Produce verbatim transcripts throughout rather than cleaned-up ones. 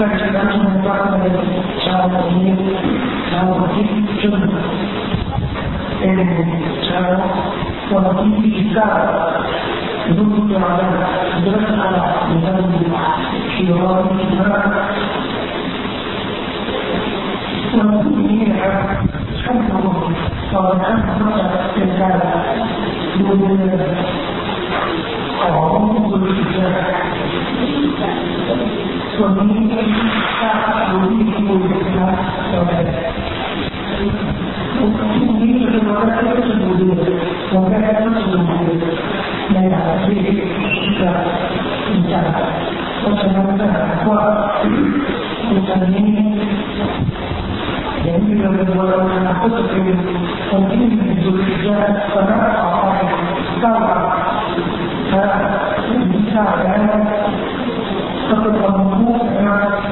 การใช้การทำการในชาวนี้ชาวที่จนเป็นชาวคนที่พิการดูตัวอะไรดูอะไรนั่นคือว่าที่นั่นวันนี้นะครับท่านผู้ตอนนั้นก็จะเป็นการดูเรื่องของบุรุษส่วนนี้ถ้าดูที่ดูนะต่อไปที่นี้จะเป็นว่าที่จะดูดีผมแค่ต้องดูดีในหลายที่จะจะเพราะฉะนั้นถ้าว่าคุณจะนี้อย่างที่เราเป็นว่าเราก็จะเป็นคนที่มีจุดยืนสำหรับต่อไปก้าวถ้ามีชาติแล้วก็เป็นความมุ่งมั่น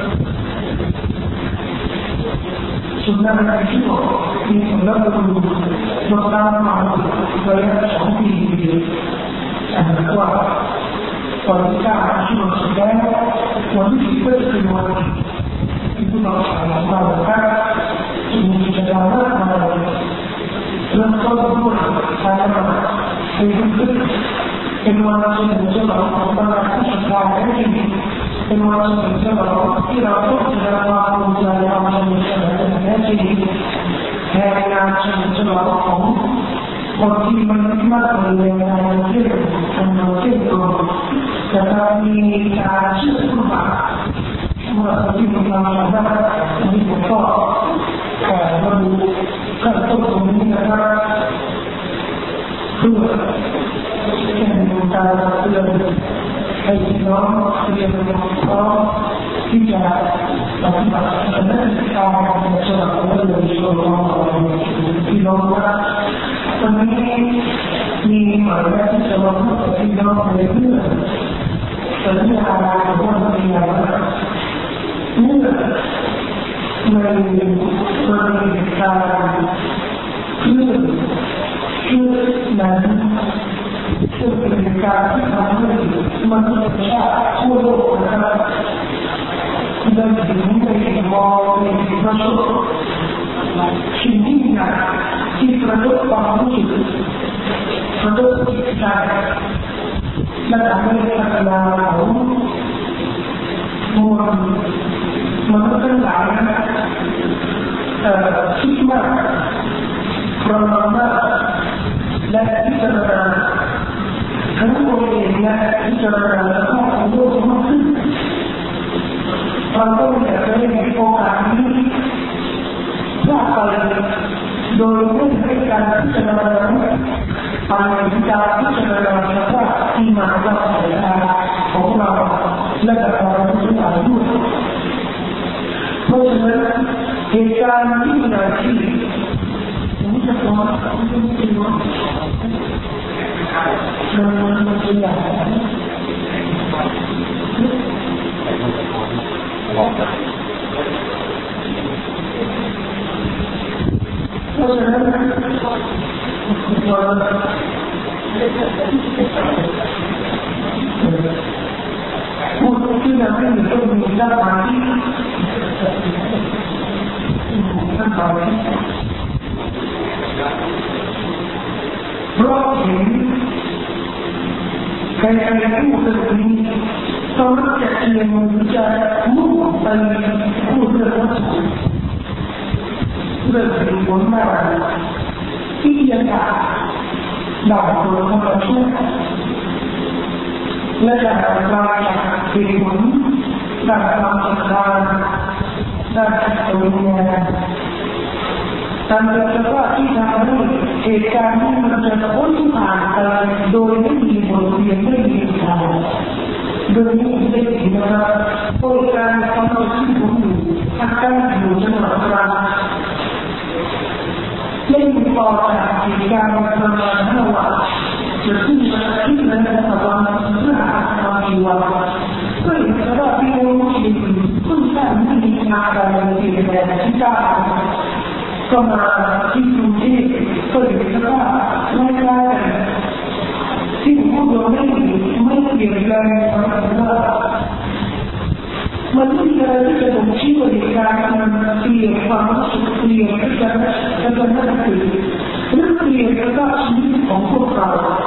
สุดท้ายที่ว่ามีสำหรับคนยกน้ำมาระยะสองปีอันนั้นว่าตอนที่ก้าวที่เราสุดแล้ววันที่สิบเอ็ดเป็นวันที่เราสามารถมาได้มีกิจกรรมมากมายเริ่มต้นด้วยการทำให้รู้สึกเป็นวันที่เราจะต้องทำงานที่สำคัญและจริงเป็นวันที่เราที่เราต้องแสดงความภูมิใจความสนุกสนานและจริงแทนงานที่เราของคนที่มันมากกว่าเรื่องงานที่เราทำมาเช่นเดียวกันแต่ถ้ามีการเชื่อมั่นเมื่อที่เราทำได้อันนี้ผมก็แต่มาดูขั้นต้นตรงนี้นะครับเพื่อเป็นการเตือนให้พี่น้องเตรียมพร้อมที่จะปฏิบัติในการทำสำหรับเราโดยเฉพาะพี่น้องว่าวันนี้มีหมายเลขที่จะมาพูดกับพี่น้องในเรื่องสัญญาของวันนี้ว่าเมื่อในกรณีการเรื่องชื่อนั้นซึ่งเป็นการที่ทำให้มนุษยชาติทั่วโลกนะครับได้ถึงในมองในประสบสิ่งที่หนักที่กระทบความรู้สึกกระทบจิตใจและทำให้พัฒนาของมวลมนุษย์ทั้งหลายคิดมากประมาณมากและพิจารณาทั้งตัวเองและพิจารณาและข้อมูลโลกมากขึ้นเราต้องอยากจะได้มีโอกาสนี้พลาดไปโดยไม่ให้การพิจารณาไปถึงการพิจารณาเฉพาะที่มาจากสายตาของเราและจากความรู้สึกด้วยเพราะฉะนั้นเหตุการณ์ที่นาทีผมจะขอคุณผู้ชมว่ามันมันเป็นอย่างไรเพราะฉะนั้นผู้ที่นำให้มีต้องมีด้านมาที่ท่านบอกเพราะเห็นใครๆผู้คนนี้ต้องรู้จักเรียนรู้จักมุ่งไปผู้เรื่องวัตถุเรื่องเป็นผลมาที่ยังได้ดาวดวงของเราช่วยและจะกลายเป็นผลด้านความศรัทธาด้านจิตวิญญาณการเกิดว่าที่ทำให้เหตุการณ์ที่มันจะพ้นผ่านไปโดยไม่มีบทเรียนไม่มีทางโดยไม่มีได้ถึงนะครับโดยการทำให้ที่ผมอยู่ทักการอยู่จังหวัดตรังเล่นต่อจากเหตุการณ์ประมาณห้าวันจะขึ้นมาที่นั้นในวันเมื่ออาทิตย์กี่วันก็เห็นว่าพี่น้องมุสลิมขึ้นได้ไม่มีงานอะไรเลยในแดนที่ได้ก็มาที่กรุงเทพก็เห็นว่าไม่ได้ที่พวกเราไม่ไม่เปลี่ยนแปลงเพราะว่า ไม่มันไม่มีอะไรที่จะบ่งชี้ว่าเหตุการณ์มันเปลี่ยนความรู้สึกเปลี่ยนที่จะจะจะนั่นคือเรื่องเปลี่ยนกระทั่งชีวิตของพวกเรา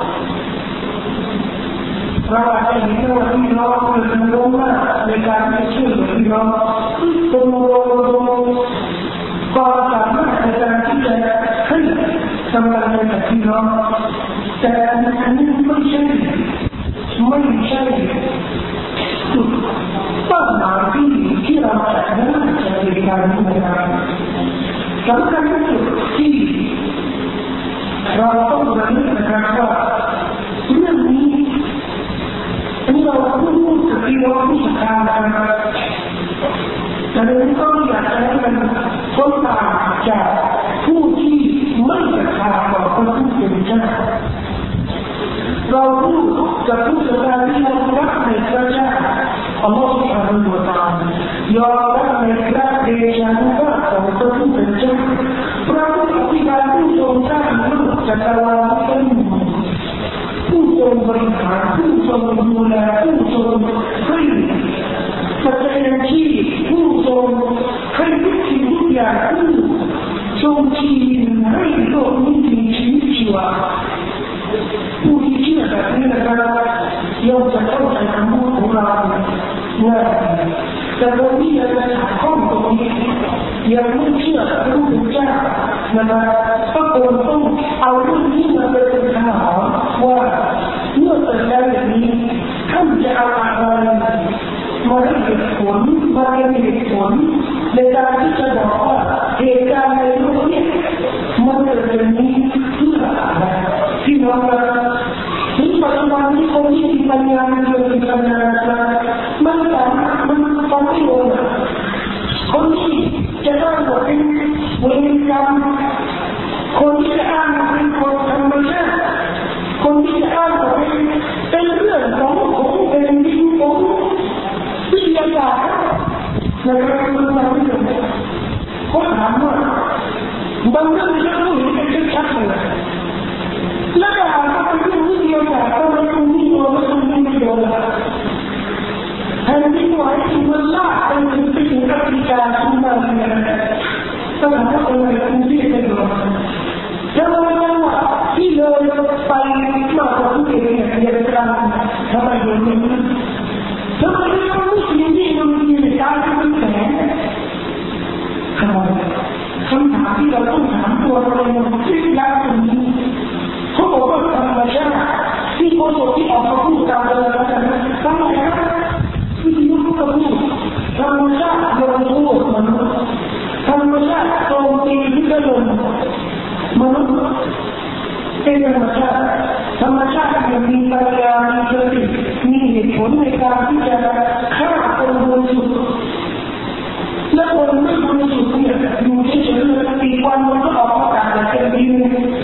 เราอาจจะเห็นว่าพี่น้องเป็นล้มมากในการที่ช่วยเหลือพี่น้องตรงตรงตรงก็สามารถในการที่จะให้กำลังใจกับพี่น้องแต่อันนี้ไม่ใช่ไม่ใช่จุดเป้าหมายที่ที่เราจะได้จากเหตุการณ์นี้นะครับสำคัญที่สุดที่เราต้องระลึกนะครับว่าเรื่องนี้ที่เราพูดกับพี่น้องผู้ศรัทธานะครับแต่ในนี้ก็อยากจะให้มันพ้นต่างจากผู้ที่ไม่ศรัทธาต่อพระผู้เป็นเจ้าเราพูดกับผู้ศรัทธาที่ยอมรับในพระเจ้าอัลลอฮฺ سبحانه และ تعالى ยอมรับในพระเดชานุภาพของพระผู้เป็นเจ้าพระผู้อภิบาลผู้ทรงสร้างโลกจักรวาลทั้งหมดผู้ทรงบริหารผู้ทรงดูแลผู้ทรงให้ปัจจัยที่ผู้ทรงให้ทุกสิ่งทุกอย่างผู้ทรงชี้ให้โลกนี้มีชีวิตชีวาผู้ที่เชื่อแบบนี้นะครับย่อมจะเข้าใจคำพูดของเราง่ายแต่คนที่ยังจะขัดข้องตรงนี้ยังไม่เชื่อพระผู้เป็นเจ้านะครับก็ควรต้องเอาเรื่องนี้มาเป็นอุทาหรณ์ว่าเมื่อเกิดการแบบนี้ท่านจะเอาอะไรมาให้เหตุผลมาเป็นเหตุผลในการที่จะบอกว่าเหตุการณ์ในโลกนี้มันเกิดแบบนี้เพื่ออะไรที่น้องเราถึงปัจจุบันที่คนที่มีปัญญาเรื่องมีปัญญามันสามารถมันฟังไม่ลงคนที่จะได้บอกเป็นเวรกรรมคนที่จะอ้างเป็นคนธรรมชาติคนที่จะอ้างบอกเป็นเป็นเรื่องของของเป็นดินของวิทยาศาสตร์นะครับมันมาไม่ถึงเขาถามว่าบางเรื่องที่เราเห็นเป็นชัดเลยแล้วก็หาว่าเป็นเรื่องวิทยาศาสตร์ก็ไม่รู้ไม่รู้ไม่รู้ไม่รู้แทนที่ว่าที่มันลากไปถึงไปถึงแอฟริกาขึ้นมาเนี่ยก็ทำให้คนในกรุงเทพเป็นหลงแล้วเราจังหวะที่เลยไปมากกว่าที่เองเนี่ยเรียนกลางทำไมเดี๋ยวนี้ทำไมเราไม่สิ่งที่มันมีในการที่มันแฝงทำไมคำถามที่เราต้องถามตัวเราเองที่ยากตรงนี้เขาบอกว่าธรรมชาติที่โคตรที่ออกมาพูดตามเราแล้วกันทำไมครับที่ที่พูดกับพูดธรรมชาติลงโทษมนุษย์ธรรมชาติโจมตีที่จะลงมนุษย์เป็นธรรมชาติธรรมชาติยังมีปัญญามีสติมีเหตุผลในการที่จะฆ่าคนบริสุทธิ์และคนไม่บริสุทธิ์เนี่ยอยู่เฉยๆตีวันมันก็ออกมาจากแต่เป็นดิน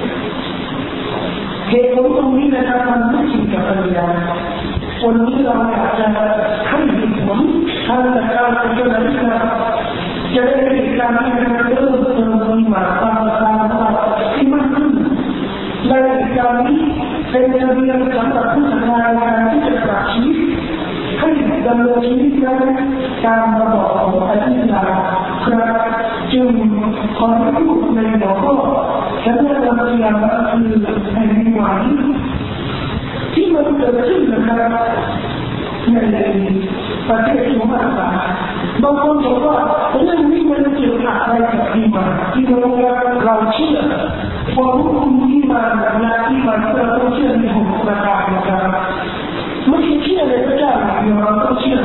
เหตุผลตรงนี้นะครับมันไม่จริงกับปัญญาวันนี้เราอยากจะให้เหตุผลทางการพิจารณาจะได้เหตุการณ์ที่มันเริ่มเติมมีมาตามตามตามที่มันขึ้นในเหตุการณ์นี้เป็นเรื่องสำหรับผู้ทำงานการที่จะปรับชีวิตให้ดำเนินชีวิตนั้นตามระบอบของอธิษฐานครับจึงขอพูดในหัวข้อฉันจะนำเรียนคือแผ่นดินไหวที่มันเกิดขึ้นนะครับในประเทศสหรัฐบางคนบอกว่าเรื่องนี้มันเกี่ยวกับอะไรกับที่มาที่เราเราเชื่อความรู้ที่มาและที่มาเราต้องเชื่อในหกประการนะครับไม่ใช่เชื่อในพระเจ้าอย่างเดียวเราต้องเชื่อ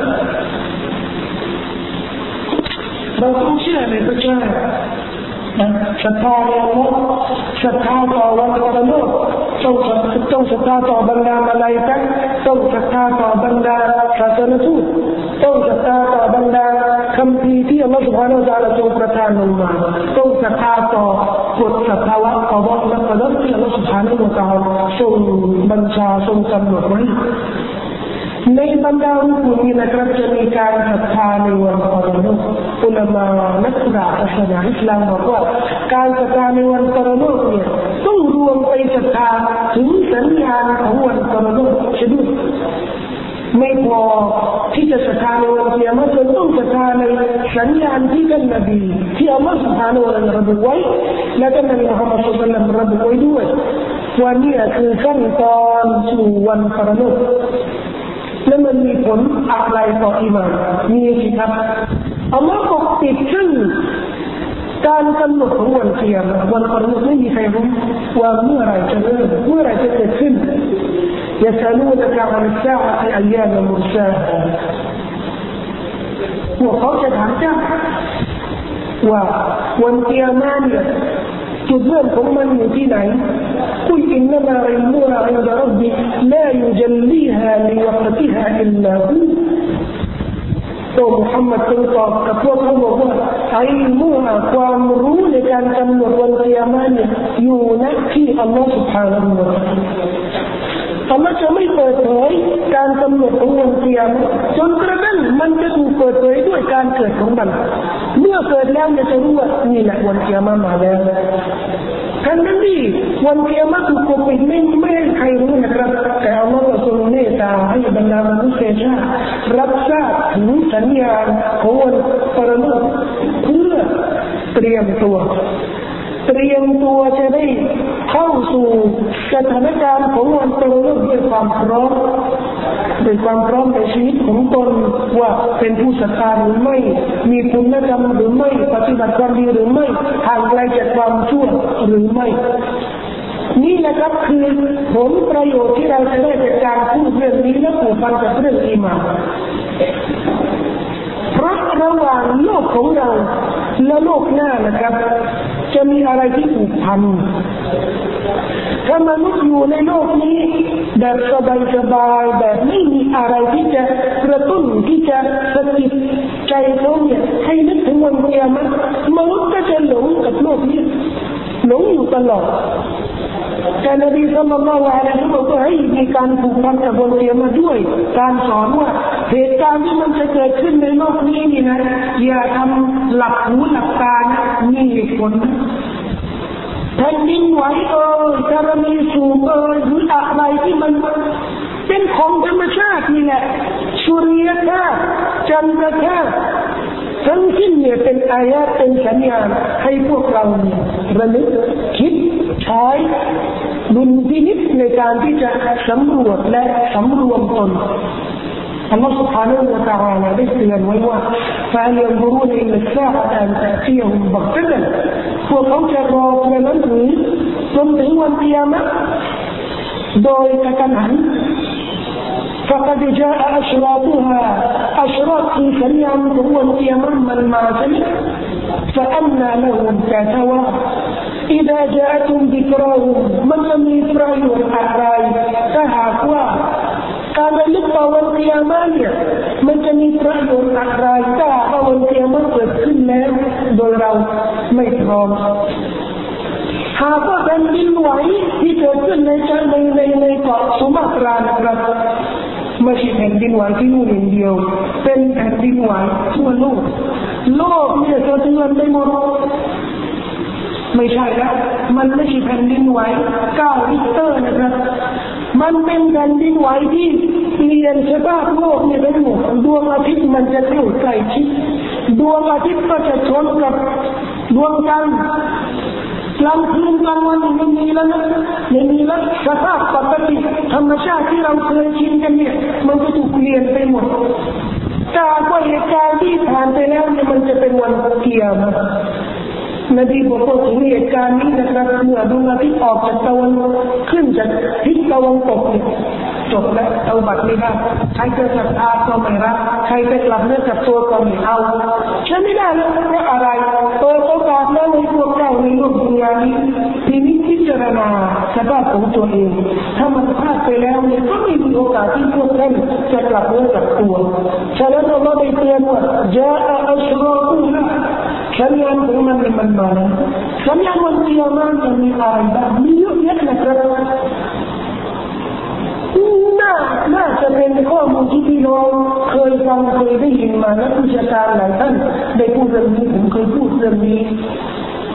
เราต้องเชื่อในพระเจ้าศรัทธาในอัลลอฮ์ศรัทธาต่อวันปรโลกต้องต้องศรัทธาต่อบรรดามาลาอิกะฮ์ต้องศรัทธาต่อบรรดาศาสนทูตต้องศรัทธาต่อบรรดาคัมภีร์ที่อัลลอฮ์ سبحانه และ تعالى ทรงประทานลงมาต้องศรัทธาต่อกฎสภาวะอัลลอฮ์และกฎที่อัลลอฮ์ سبحانه และ تعالى ทรงบัญชาทรงกำหนดไว้ในบรรดารุกนี้นะครับจะมีการศรัทธาในวันปรโลกอุลามะนักปราชญ์ศาสนาอิสลามบอกว่าการศรัทธาในวันปรโลกเนี่ยต้องรวมไปศรัทธาถึงสัญญาณของวันปรโลกเช่นด้วยไม่พอที่จะศรัทธาในวันกิยามะห์จนต้องศรัทธาในสัญญาณที่ท่านนบีที่อัลลอฮฺ سبحانه และ تعالى ระบุไว้และท่านนบีมุฮัมมัดศ็อลลัลลอฮุอะลัยฮิวะซัลลัมระบุไว้ด้วยว่านี่คือขั้นตอนสู่วันปรโลกและมันมีผลอะไรต่ออีหม่านมีสิครับอัลลอฮฺปกปิดซึ่งการกำหนดของวันกิยามะห์วันปรโลกไม่มีใครรู้ว่าเมื่อไรจะเริ่มเมื่อไรจะเกิดขึ้นيسألونك عن الساعة أيان مرساها พวกเขาจะถามเจ้าว่าวันกิยามะห์เนี่ยจุดเริ่มของมันอยู่ที่ไหนกุลอินนัมาอิลมุฮาอินดะร็อบบิลายุจัลลีฮาลิวะกติฮาอิลลาฮูโอ้มุฮัมมัดจึงตอบกับพวกเขาบอกว่าอิลมุฮาความรู้ในการกำหนดวันกิยามะห์เนี่ยอยู่ณที่อัลลอฮฺ سبحانه และ تعالىอัลลอฮฺจะไม่เปิดเผยการกำหนดของวันกิยามะห์จนกระทั่งมันจะถูกเปิดเผยด้วยการเกิดของมันเมื่อเกิดแล้วจะรู้ว่านี่แหละวันกิยามะห์มาแล้วทั้งนั้นที่วันกิยามะห์ถูกปกปิดไม่ไม่ให้ใครรู้นะครับแต่อัลลอฮฺทรงเมตตาให้บรรดามนุษยชาติรับทราบถึงสัญญาณของวันปรโลกเพื่อเตรียมตัวเตรียมตัวจะได้เข้าสู่สถานการณ์ของวันปรโลกด้วยความพร้อมด้วยความพร้อมในชีวิตของตนว่าเป็นผู้ศรัทธาหรือไม่มีคุณธรรมหรือไม่ปฏิบัติความดีหรือไม่ห่างไกลจากความชั่วหรือไม่นี่นะครับคือผลประโยชน์ที่เราจะได้จากการพูดเรื่องนี้และผูกพันกับเรื่องอีหม่านเพราะระหว่างโลกของเราและโลกหน้านะครับจะมีอะไรที่ผูกพันถ้ามนุษย์อยู่ในโลกนี้แบบสบายๆแบบไม่มีอะไรที่จะกระตุ้นที่จะสะกิดใจเขาเนี่ยให้นึกถึงวันกิยามะห์มนุษย์ก็จะหลงกับโลกนี้หลงอยู่ตลอดแต่นบีศ็อลลัลลอฮุอะลัยฮิวะซัลลัมก็ให้มีการผูกพันกับวันกิยามะห์ด้วยการสอนว่าเหตุการณ์ที่มันจะเกิดขึ้นในโลกนี้นี่นะอย่าทำหลับหูหลับตานะมีเหตุผลแผ่นดินไหวเอ่ยธรณีสูบเอ่ยหรืออะไรที่มันเป็นของธรรมชาตินี่แหละสุริยคราสจันทรคราสทั้งสิ้นเนี่ยเป็นอายะห์เป็นสัญญาณให้พวกเราเนี่ยระลึกคิดใช้ดุลพินิจในการที่จะสำรวจและสำรวมตนอัลลอฮฺ سبحانه และ تعالى ได้เตือนไว้ว่าฟาลิยนซุรูนอิลลัสซาอะอันตะติยะฮุมบักตะตันพวกเขาจะรอเพื่อนั้นหรือจนถึงวันกิยามะห์โดยกระทันหัน فقد جاء أشراطها أشراط في سريان هو القيامة من ما سمع فأنى لهم كاتوا إذا جاءتهم ذكراهم من لم يفرحوا الأعراي فهاكواการระลึกต่อวันกิยามะห์เนี่ยมันจะมีประโยชน์อะไรถ้าวันกิยามะห์เกิดขึ้นแล้วโดยเราไม่พร้อมหากว่าแผ่นดินไหวที่เกิดขึ้นในในในในเกาะสุมาตรานะครับไม่ใช่แผ่นดินไหวที่นู่นอย่างเดียวเป็นแผ่นดินไหวทั่วโลกโลกเนี่ยสะเทือนไปหมดไม่ใช่แล้วมันไม่ใช่แผ่นดินไหวเก้าริกเตอร์นะครับมันเป็นแผ่นดินไหวที่เปลี่ยนสภาพโลกเนี่ยทั้งหมดดวงอาทิตย์มันจะเข้าใกล้ชิดดวงอาทิตย์ก็จะชนกับดวงจันทร์กลางคืนกลางวันไม่มีแล้วนะไม่มีแล้วสภาพปกติธรรมชาติที่เราเคยชินกันเนี่ยมันก็ถูกเปลี่ยนไปหมดจากว่าเหตุการณ์ที่ผ่านไปแล้วเนี่ยมันจะเป็นวันกิยามะห์นบีบอกว่าถึงเหตุการณ์นี้นะครับเมื่อดวงอาทิตย์ออกจากตะวันขึ้นจากทิศตะวันตกเนี่ยจบแล้วเอาบัตรไม่ได้ใครจะศรัทธาก็ไม่รับใครจะกลับเนื้อกลับตัวก็ไม่เอาใช่ไม่ได้แล้วเพราะอะไรเปิดโอกาสแล้วในพวกเจ้าในโลกดุนยานี้ทีนี้พิจารณาสภาพของตัวเองถ้ามันพลาดไปแล้วเนี่ยก็ไม่มีโอกาสที่พวกท่านจะกลับเนื้อกลับตัวฉะนั้นเราได้เตือนว่าจาอัชราตุนะสัญญาณของมันมันมาแล้วสัญญาณวันกิยามะห์จะมีอะไรบ้างมีเยอะแยะนะครับน่าน่าจะเป็นข้อมูลที่พี่น้องเคยฟังเคยได้ยินมาและผู้เชี่ยวชาญหลายท่านได้พูดเรื่องนี้ผมเคยพูดเรื่องนี้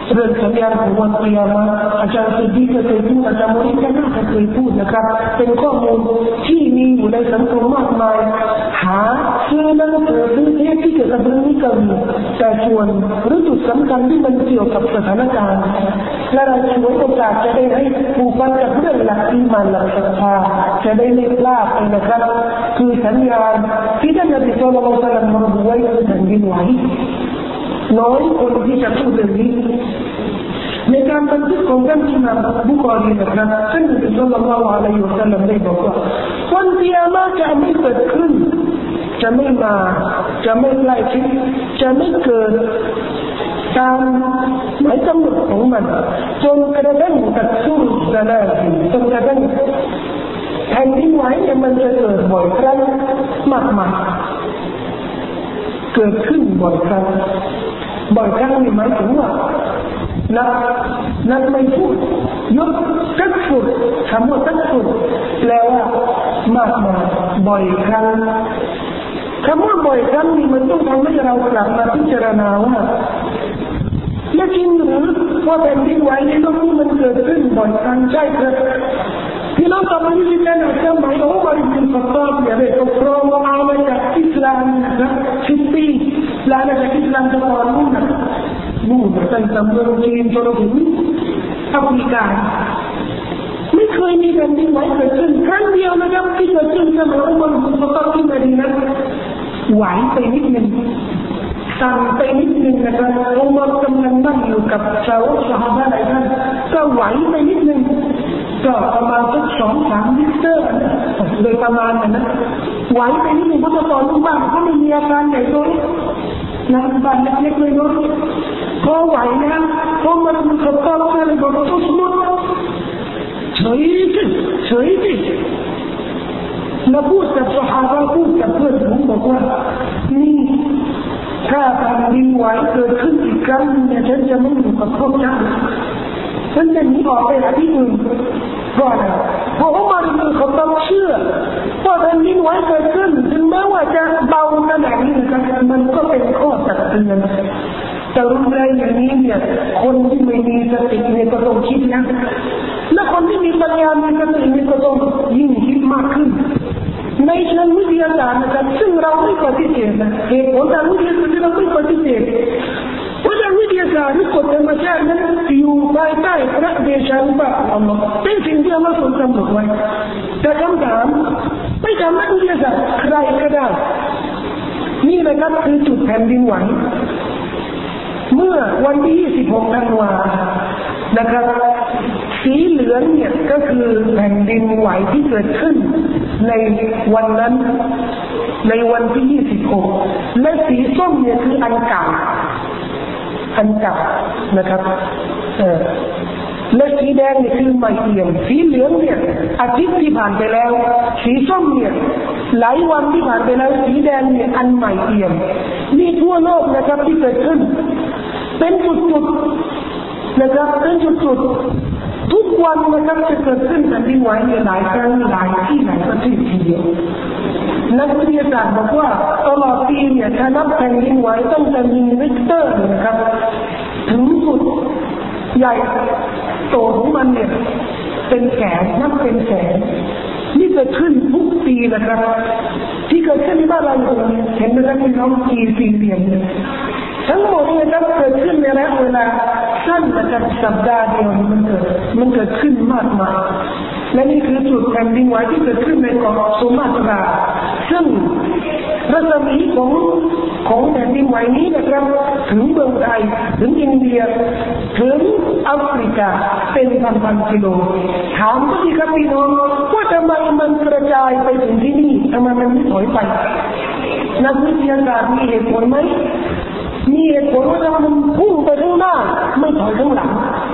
เรื่องสัญญาณของวันเกียรติอาจารย์สุดีก็เคยพูดอาจารย์มริกาน่าจะเคยพูดนะครับเป็นข้อมูลที่มีอยู่ในสังคมมากมายหาซื้อหนังสือซื้อเทปที่เกี่ยวกับเรื่องนี้ก็มีแต่ส่วนหรือจุดสำคัญที่มันเกี่ยวกับสถานการณ์และเราช่วยโอกาสจะได้ให้ผู้ฟังกับเรื่องหลักที่มันหลักศรัทธาจะได้ไม่พลาดเลยนะครับคือสัญญาณที่ท่านนบีศ็อลลัลลอฮุอะลัยฮิวะซัลลัมระบุไว้คือแผ่นดินไหวน้อยคนที่จะพูดเรื่องนี้ในการบันทึกของท่านอิหม่ามบุคอรีนะครับท่านนบีศ็อลลัลลอฮุอะลัยฮิวะซัลลัมได้บอกว่าวันกิยามะฮ์จะไม่เกิดขึ้นจะไม่มาจะไม่ใกล้ชิดจะไม่เกิดตามหมายกำหนดของมันจนกระทั่งตัดสู้จะได้จนกระทั่งแผ่นดินไหวเนี่ยมันจะเกิดบ่อยครั้งมากมายเกิดขึ้นบ่อยครั้งบ่อยครั้งนี่หมายถึงว่านักนักไม่พูดยกตักฟุรคำว่าตักฟุรแปลว่ามากมายบ่อยครั้งคำว่าบ่อยครั้งนี่มันต้องทำให้เรากลับมาพิจารณาว่าและจริงหรือว่าแผ่นดินไหวในโลกนี้มันเกิดขึ้นบ่อยครั้งใช่ครับพี่น้องตอนนี้ที่ท่านอาจารย์หมายอุมัรอิบนุลค็อฏฏอบเนี่ยได้ปกครองอาณาจักรอิสลามนะครับสิบปีอาณาจักรอิสลามตะวันนู่นนะนู่นตั้งแต่เมืองจีนจนถึงแอฟริกาไม่เคยมีแผ่นดินไหวเกิดขึ้นครั้งเดียวนะครับที่เกิดขึ้นสมัยอุมัรอิบนุลค็อฏฏอบที่มะดีนะห์ไหวไปนิดนึงสั่นไปนิดนึงนะครับอุมัรกำลังนั่งอยู่กับชาวซอฮาบะห์หลายท่านก็ไหวไปนิดนึงก็ประมาณสักสองสามลิตรโดยประมาณนั้นนะไหวไปนิดนึงเพราะตอนลูกบ้านเขาไม่มีอาการใหญ่โตนะบ้านเล็กๆน้อยๆพอไหวนะพอมันมีขับต้อนอะไรบอกว่าสมมติเฉยสิเฉยสิแล้วพูดกับซอฮาบะห์พูดกับเพื่อนผมบอกว่านี่ถ้าแผ่นดินไหวเกิดขึ้นอีกครั้งเนี่ยฉันจะไม่อยู่กับพวกเจ้าฉันจะหนีออกไปหาที่อื่นเพราะอะไรเพราะอุมัรอิบนุลค็อฏฏอบเชื่อว่าแผ่นดินไหวเกิดขึ้นถึงแม้ว่าจะเบาขนาดนี้นะครับมันก็เป็นข้อตักเตือนแต่รุนแรงอย่างนี้เนี่ยคนที่ไม่มีสติเนี่ยก็ต้องคิดนะและคนที่มีปัญญามีสติเนี่ยก็ต้องยิ่งคิดมากขึ้นในเชิงวิทยาศาสตร์นะครับซึ่งเราไม่ปฏิเสธนะเหตุผลทางวิทยาศาสตร์ที่เราไม่ปฏิเสธเพราะทางวิทยาศาสตร์ที่กฎธรรมชาตินั้นอยู่ภายใต้พระเดชานุภาพของอัลลอฮ์เป็นสิ่งที่อัลลอฮ์ทรงกำหนดไว้แต่คำถามไม่ทำให้วิทยาศาสตร์ใครก็ได้นี่นะครับคือจุดแผ่นดินไหวเมื่อวันที่ยี่สิบหกธันวาคมนะครับสีเหลืองเนี่ยก็คือแผ่นดินไหวที่เกิดขึ้นในวันนั้นในวันที่ยี่สิบหกและสีส้มเนี่ยคืออันเก่าอันเก่านะครับเออและสีแดงเนี่ยคือใหม่เอี่ยมสีเหลืองเนี่ยอาทิตย์ที่ผ่านไปแล้วสีส้มเนี่ยหลายวันที่ผ่านไปแล้วสีแดงเนี่ยอันใหม่เอี่ยมนี่ทั่วโลกนะครับที่เกิดขึ้นเป็นจุดๆนะครับเป็นจุดๆทุกวันนะครับจะเกิดขึ้นแผ่นดินไหวเนี่ยหลายครั้งหลายที่หลายประเทศทีเดียวนักวิทยาศาสตร์บอกว่าตลอดปีเนี่ยถ้านับแผ่นดินไหวต้องจะมีริกเตอร์นะครับถึงสุดใหญ่โตของมันเนี่ยเป็นแสนนับเป็นแสนนี่เกิดขึ้นทุกปีนะครับที่เกิดขึ้นในบ้านเราเห็นไหมครับพี่น้องกี่สี่เหลี่ยมทั้งหมดเนี่ยครับเกิดขึ้นในระยะเวลาสั้นนะครับสัปดาห์เดียวมันเกิดมันเกิดขึ้นมากมายและนี่คือจุดแผ่นดินไหวที่เกิดขึ้นในเกาะสุมาตราซึ่งรัศมีของของแผ่นดินไหวนี้นะครับถึงเมืองไทยถึงอินเดียถึงแอฟริกาเป็นพันๆกิโลถามก็ที่ครับพี่น้องว่าทำไมมันกระจายไปถึงที่นี่ทำไมมันไม่ถอยไปนักวิทยาศาสตร์มีเหตุผลไหมมีเหตุผลว่าถ้ามันพุ่งไปข้างหน้าไม่ถอยข้างหลัง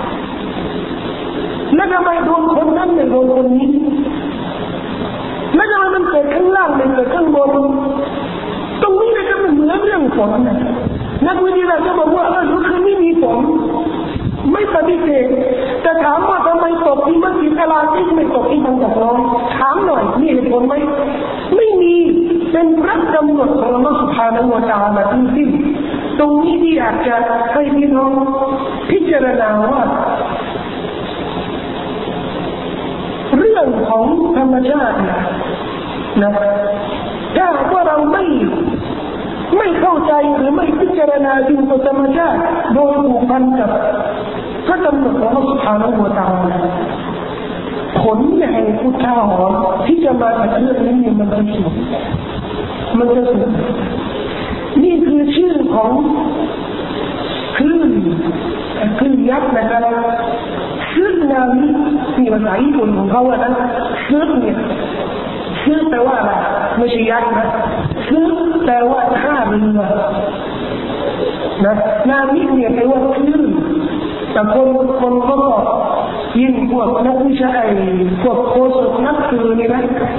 แล้วทำไมโดนคนนั้นไม่โดนคนนี้แล้วทำไมมันเกิดข้างล่างไม่เกิดข้างบนตรงนี้นะครับมันเหมือนเรื่องฝนนะนักวิทยาศาสตร์ก็บอกว่าเออรู้คือไม่มีฝนไม่ปฏิเสธแต่ถามว่าทำไมตกที่มัสยิดอัลอาซิซไม่ตกที่บางกอกน้อยถามหน่อยมีเหตุผลไหมไม่มีเป็นพระกำหนดของอัลลอฮฺซุบฮานะฮูวะตะอาลาทั้งสิ้นตรงนี้ที่อยากจะให้พี่น้องพิจารรื่องของธรรมชาตินะถ้าว่าเราไม่ไม่เข้าใจหรือไม่พิจารณาดูธรรมชาติโดยผูกพันกับพระกำหนดของอัลลอฮฺ سبحانه และ تعالى ผลแห่งอุทาหรณ์ที่จะมาจากเรื่องนี้มันจะสุดมันจะสุดนี่คือชื่อของคลื่นคลื่นยักษ์นะครับคลื่นนามินี่ภาษาญี่ปุ่นของเขาอะนะคลื่นเนี่ยคลื่นแปลว่าอะไรไม่ใช่ยักษ์นะคลื่นแปลว่าท่าเรือนะนามิเนี่ยแปลว่าคลื่นแต่คนคนก็ยิ่งพวกนักวิชาไอ้พวกโคศกนักสืบนี่นะ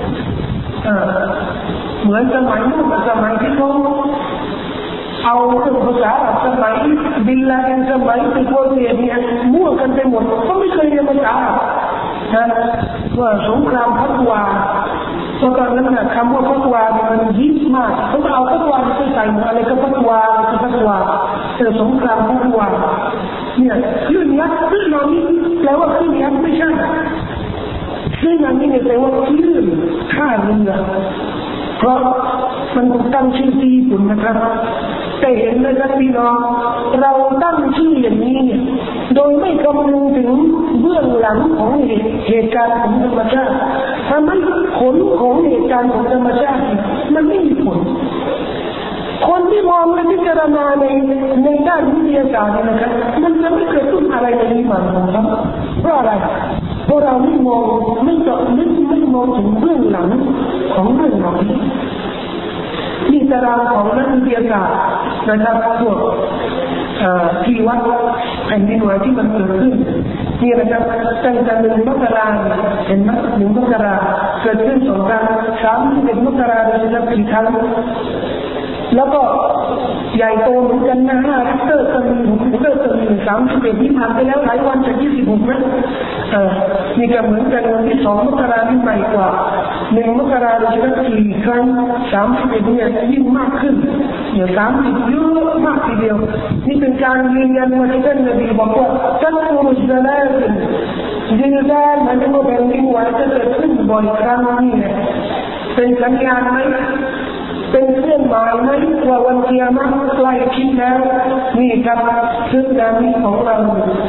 เหมือนสมัยนู้นสมัยที่เขาเอาภาษาสมัยบิลลาเดนสมัยที่โคเรียเนี่ยมั่วกันไปหมดก็ไม่เคยเรียนภาษานะว่าสงครามพัทวาตอนนั้นนะคำว่าพัทวามันฮิตมากเขาเอาพัทวาไปใส่หมดอะไรก็พัทวาก็พัทวาแต่สงครามพัทวาเนี่ยคลื่นยักษ์คลื่นน้ำแปลว่าคลื่นยักษ์ไม่ใช่คลื่นน้ำนี่แปลว่าคลื่นท่าเรือเพราะมันถูกตั้งชื่อที่ญี่ปุ่นนะครับแต่เห็นไหมครับพี่น้องเราตั้งชื่ออย่างนี้เนี่ยโดยไม่คำนึงถึงเบื้องหลังของเหตุการณ์ของธรรมชาติทำให้ผลของเหตุการณ์ของธรรมชาติมันไม่มีผลคนที่มองและพิจารณาในในด้านวิทยาศาสตร์นะครับมันจะไม่เกิดขึ้นอะไรในนี้มาครับเพราะอะไรเพราะเราไม่มองไม่เจาะไม่ไม่มองถึงเบื้องหลังของเรื่องเหล่านี้นี่ตารางของนักวิทยาศาสตร์นะครับพวกที่วัดแผ่นดินไหวที่มันเกิดขึ้นนี่นะครับตั้งแต่หนึ่งมกราเห็นไหมหนึ่งมกราเกิดขึ้นสองครั้งสามสิบเอ็ดมกราเราจะกี่ครั้งแล้วก็ใหญ่โตเหมือนกันนะห้าลิตรก็มีหกลิตรก็มีสามสิบเอ็ดที่ผ่านไปแล้วหลายวันจากยี่สิบหกนะเออนี่ก็เหมือนกันวันที่สองมกราที่ใหม่กว่าหนึ่งมกราเราจะกี่ครั้งสามสิบเอ็ดเนี่ยยิ่งมากขึ้นเดี๋ยวสามสิบเยอะมากทีเดียวนี่เป็นการยืนยันว่าที่ท่านนบีบอกว่าท่านอุสลาเป็นยืนยันมันจะมาเป็นยิ่งไหวจะเกิดขึ้นบ่อยครั้งนี่เนี่ยเป็นสัญญาณไหมเป็นเรื่องหมายไหมว่าวันเกียรติใกล้ชิดแล้วนี่ครับซึ่งการนี้ของเรา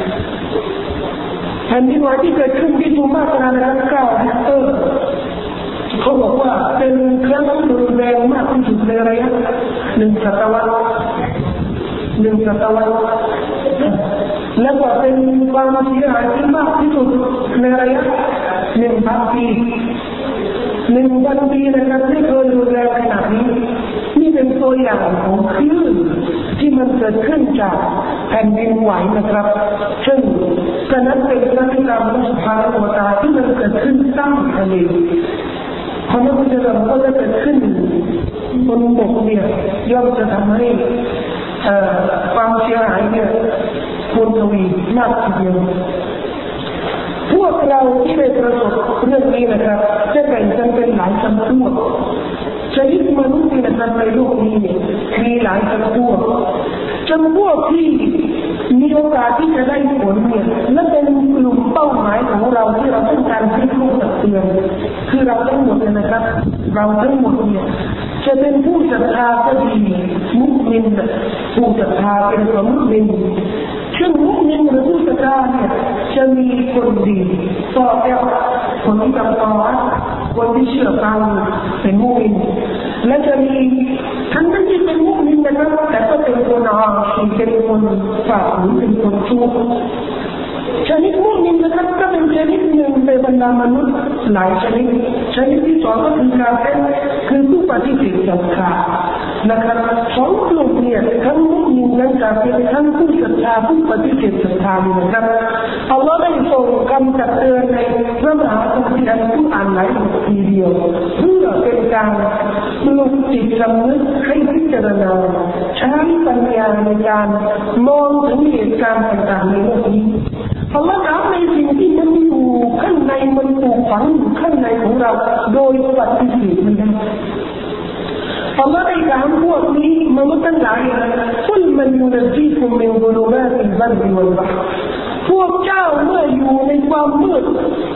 แผ่นดินไหวที่เกิดขึ้นที่ซูมาตราในรัฐเก้าฮิกเตอร์เขาบอกว่าเป็นครั้งรุนแรงมากที่สุดในระยะหนึ่งศตวรรษหนึ่งศตวรรษและก็เป็นความเสียหายที่มากที่สุดในระยะหนึ่งพันปีหนึ่งพันปีนะครับไม่เคยรุนแรงขนาดนี้นี่เป็นตัวอย่างของคลื่นที่มันเกิดขึ้นจากแผ่นดินไหวนะครับซึ่งฉะนั้นเป็นพฤติกรรมของสุภาพบุรุษที่มันเกิดขึ้นตั้งทะเลพอมันจะก็จะเกิดขึ้นบนบกเนี่ยย่อมจะทำให้ความเสียหายเนี่ยคูณทวีมากทีเดียวพวกเราที่ได้ประสบเรื่องนี้นะครับจะแบ่งกันเป็นหลายจำพวกชนิดมนุษย์นะครับในโลกนี้มีหลายจำพวกจำพวกที่มีโอกาสที่จะได้ผลเนี่ยและเป็นกลุ่มเป้าหมายของเราที่เราต้องการให้ลูกตักเตือนคือเราทั้งหมดเลยนะครับเราทั้งหมดเนี่ยจะเป็นผู้ศรัทธาก็ดีมุสลิมผู้ศรัทธาเป็นของมุสลิมซึ่งมุสลิมหรือผู้ศรัทธาเนี่ยจะมีคนดีต่อแล้วคนที่ทำต่อคนที่เชื่อฟังเป็นมุสลิมและจะมีทั้งนั้นที่เป็นมุสลิมนะครับแต่ก็เป็นคนอ่อนเป็นคนฝ่าฝืนเป็นคนชั่วชนิดมุสลิมนะครับก็เป็นชนิดหนึ่งในบรรดามนุษย์หลายชนิดชนิดที่สองก็คือการคือผู้ปฏิเสธศรัทธานะครับสองกลุ่มเนี่ยทั้งมุสลิมและกาเฟรทั้งผู้ศรัทธาผู้ปฏิเสธศรัทธานะครับอัลลอฮ์ได้ส่งคำตักเตือนในพระมหาคัมภีร์ผู้อ่านหลายบททีเดียวเพื่อเป็นการปลุกจิตสำนึกให้พิจารณาใช้ปัญญาในการมองถึงเหตุการณ์ต่างๆในโลกนี้อัลลอฮ์ถามในสิ่งที่มันอยู่ข้างในมันปลูกฝังอยู่ข้างในของเราโดยปฏิเสธมันได้อัลลอฮ์ได้ถามพวกนี้มนุษย์ทั้งหลายคุลมันยุนจีคุมมินซุลูมาติลบัรริวัลบัหรพวกเจ้าเมื่ออยู่ในความมืด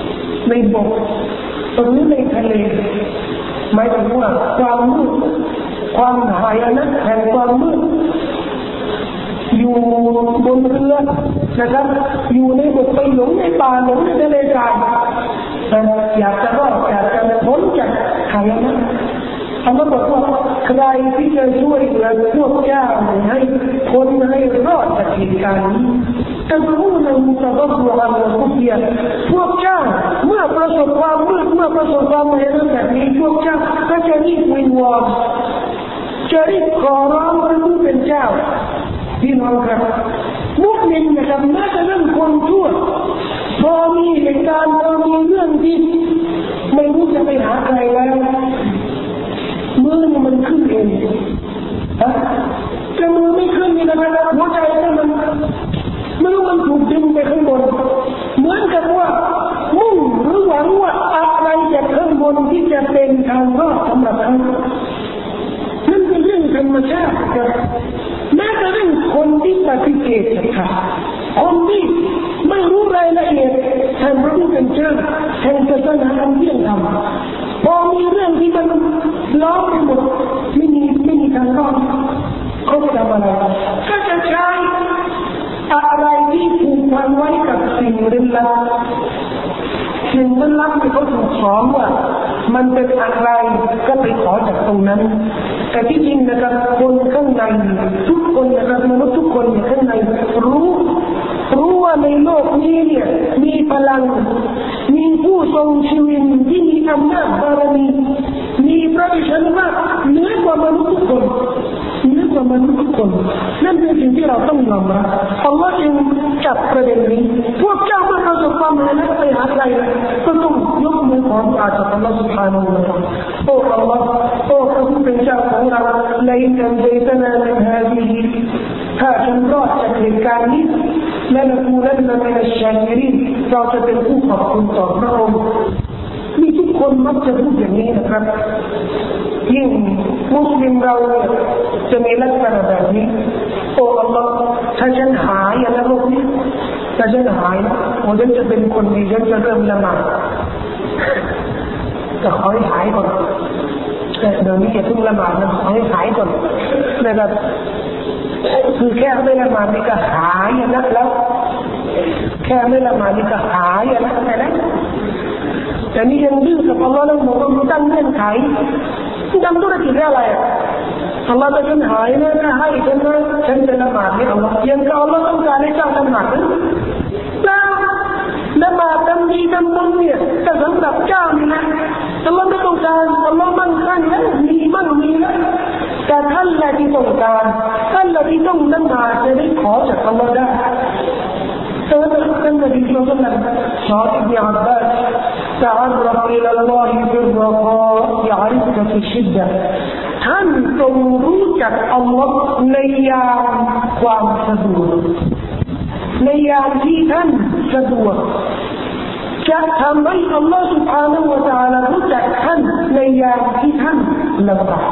ในบกหรือในทะเลหมายถึงว่าความมืดความหายนะแห่งความมืดอยู่บนเรือนะครับอยู่ในบกไปหลงในป่าหลงในทะเลทรายอยากจะรอดอยากจะพ้นจากหายนะอันนั้นบอกว่าใครที่จะช่วยเหลือพวกเจ้าให้พ้นให้รอดจากเหตุการณ์นี้แต่ผู้นั้นจะต้องระวังและคุกเคียพวกเจ้าเมื่อประสบความมืดเมื่อประสบความไม่รู้แบบนี้พวกเจ้าก็จะรีบวิงวอนจะรีบขอร้องพระผู้เป็นเจ้าพี่น้องครับมุสลิมนะครับแม้แต่เรื่องคนชั่วพอมีเหตุการณ์พอมีเรื่องที่ไม่รู้จะไปหาใครแล้วมือมันขึ้นเองฮะแต่มือไม่ขึ้นนี่นะครับหัวใจมันมือมันถูกดึงไปข้างบนเหมือนกับว่ามุ่งหรือหวังว่าอะไรจากข้างบนที่จะเป็นทางรอดสำหรับเขานั่นเป็นเรื่องธรรมชาติครับแม้แต่เรื่องคนที่ปฏิเสธศรัทธาคนที่ไม่รู้รายละเอียดแห่งพระผู้เป็นเจ้าแห่งศาสนาอันเที่ยงธรรมพอมีเรื่องที่มันล้อมไปหมดไม่มีไม่มีทางรอดเขาจะทำอะไรก็จะใช้อะไรที่ผูกพันไว้กับสิ่งลึกลับสิ่งลึกลับที่เขาถูกสอนว่ามันเป็นอะไรก็ไปขอจากตรงนั้นแต่ที่จริงนะครับคนข้างในทุกคนนะครับมนุษย์ทุกคนข้างในรู้รู้ว่าในโลกนี้เนี่ยมีพลังมีผู้ทรงชีวิตที่มีอำนาจบารมีมีพระวิชญาเหนือกว่ามนุษย์ทุกคนเหนือกว่ามนุษย์ทุกคนนั่นเป็นสิ่งที่เราต้องยอมรับอัลลอฮ์จึงจับประเด็นนี้พวกเจ้าเมื่อประสบความสำเร็จไปหาใครก็ต้องยกมือขอดุอาจากอัลลอฮ์ سبحانه และ تعالى โอ้อัลลอฮ์โอ้พระผู้เป็นเจ้าของเราในการเจตนาในฮาดีถ้าฉันรอดจากเหตุการณ์นี้และนักมูลนั้นเป็นชาคิรินเราจะเป็นผู้ขอบคุณต่อพระองค์มีทุกคนมักจะพูดอย่างนี้นะครับยิ่งมุสลิมเราจะมีลักษณะแบบนี้โอ้อัลลอฮ์ถ้าฉันหายอย่างนั้นโลกนี้ถ้าฉันหายโอ้ฉันจะเป็นคนดีฉันจะเริ่มละหมาดแต่ขอให้หายก่อนเดี๋ยวนี้อย่าเพิ่งละหมาดนะขอให้หายก่อนนะครับคือแค่ไม่ละหมาดนี่ก็หายอย่างนั้นแล้วแค่ไม่ละหมาดนี่ก็หายอย่างนั้นแต่นั้นแต่นี่ยังดื้อกับอัลลอฮ์แล้วบอกว่าตั้งเงื่อนไขทำธุรกิจอะไรอัลลอฮ์จะฉันหายนะถ้าให้ฉันนะฉันจะละหมาดให้อัลลอฮ์ยังก็อัลลอฮ์ต้องการให้เจ้าละหมาดนะแล้วละหมาดทำดีทำบุญเนี่ยแต่สำหรับเจ้านี่นะอัลลอฮ์ไม่ต้องการอัลลอฮ์มั่งคั่งแล้วมีมั่งมีแล้วแต่ท่านแหละที่ต้องการท่านแหละที่ต้องละหมาดจะได้ขอจากอัลลอฮ์ได้فهذا النبي صلى الله عليه وسلم قال ابن عباس تعرف إلى الله في الرخاء يعرفك في الشدة ท่านจงรู้จักอัลลอฮ์ในยามความสะดวกในยามที่ท่านสะดวกจะทำให้อัลลอฮ์ سبحانه และ تعالى รู้จักท่านในยามที่ท่านลำบาก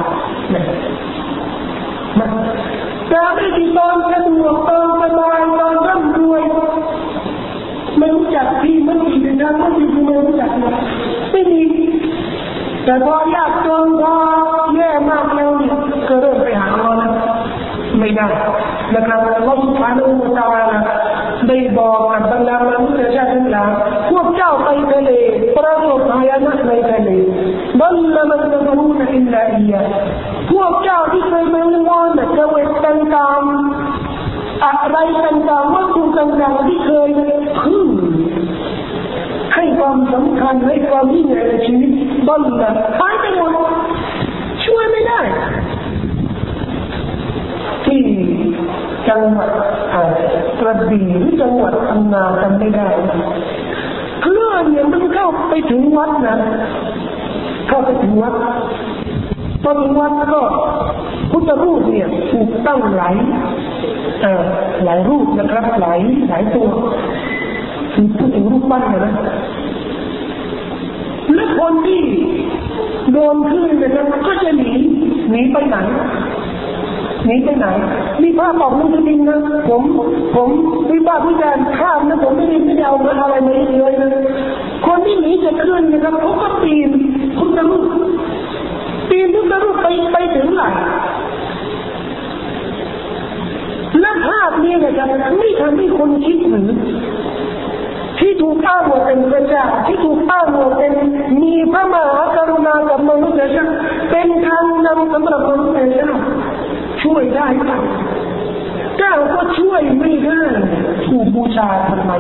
แต่ไม่ที่ตอนสะดวกตอนสบายตอนร่ำรวยไม่รู้จักพี่ไม่รู้จักทางไม่รู้จักไม่มีแต่พอยากจนพอแย่มากแล้วเนี่ยก็เริ่มไปหาอัลลอฮ์ไม่ได้นะครับอัลลอฮ์ سبحانه และ تعالى ได้บอกกับบรรดามนุษย์ชาติทั้งหลายพวกเจ้าไปทะเลประสบภัยนะในทะเลบัลละมันตะรูนอิลลาอิยาพวกเจ้าที่เคยไม่รู้ว่าแต่จะเวทต่างๆอะไรต่างๆวัตถุต่างๆที่เคยพึ่งให้ความสำคัญให้ความยิ่งใหญ่ในชีวิตบัลละหายไปหมดช่วยไม่ได้ที่จังหวัดกระบี่หรือจังหวัดพังงาจำไม่ได้เครื่องเนี่ยมันเข้าไปถึงวัดนะเข้าไปถึงวัดตอนวัดก็พุทธรูปเนี่ยถูกตั้งหลายหลายรูปนะครับหลายหลายตัวคือพูดถึงรูปปั้นนะและคนที่โดนคลื่นนะครับก็จะหนีหนีไปไหนหนีไปไหนมีภาพออกหนังสือพิมพ์นะผมผมวิพากษ์วิจารณ์ข้ามนะผมไม่ได้ไม่ได้เอาเงินอะไรมาเลยนะคนที่หนีจะขึ้นนะครับเขาก็ปีนพุทธรูปปีนพุทธรูปไปไปถึงไหนและภาพนี้นะครับไม่ทำให้คนคิดถึงที่ถูกอ้างว่าเป็นพระเจ้าที่ถูกอ้างว่าเป็นมีพระมหากรุณากับมนุษย์ชาติเป็นทางนำสำหรับมนุษย์ชาติช่วยได้ไหมเจ้าก็ช่วยไม่ได้ถูกบูชาทำไม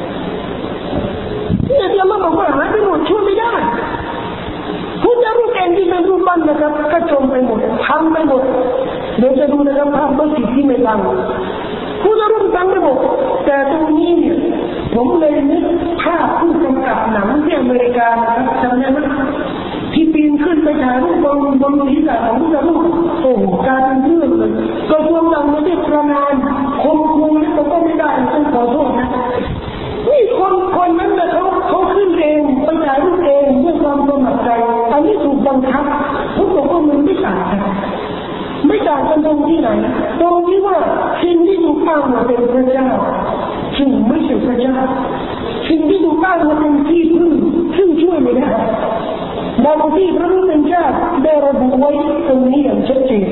เนี่ยเดี๋ยวมาบอกว่าหายไปหมดช่วยไม่ได้พุทธรูปเองที่เป็นรูปปั้นนะครับก็จมไปหมดพังไปหมดเดี๋ยวจะดูนะครับภาพมัสยิดที่ไม่พังพุทธรูปพังไปหมดแต่ตรงนี้เนี่ยผมเลยนึกภาพผู้กำกับหนังที่อเมริกานะครับจำได้ไหมที่ปีนขึ้นไปถ่ายรูปบนบนศีรษะของพุทธรูปโอ้โหการเป็นเรื่องเลยกระทรวงต่างประเทศประนามคมคูนี่ก็ไม่ได้ต้องขอโทษนะนี่คนคนนั้นนะเขาเขาขึ้นเองไปถ่ายรูปเองด้วยความสมัครใจอันนี้ถูกบังคับทุกคนก็มันไม่ต่างกันไม่ต่างกันตรงที่ไหนตรงที่ว่าสิ่งที่ถูกตั้งมาเป็นพระเจ้าซึ่งไม่ใช่พระเจ้าสิ่งที่ถูกตั้งมาเป็นที่พึ่งซึ่งช่วยไม่ได้บางที่พระผู้เป็นเจ้าได้ระบุไว้ตรงนี้อย่างชัดเจน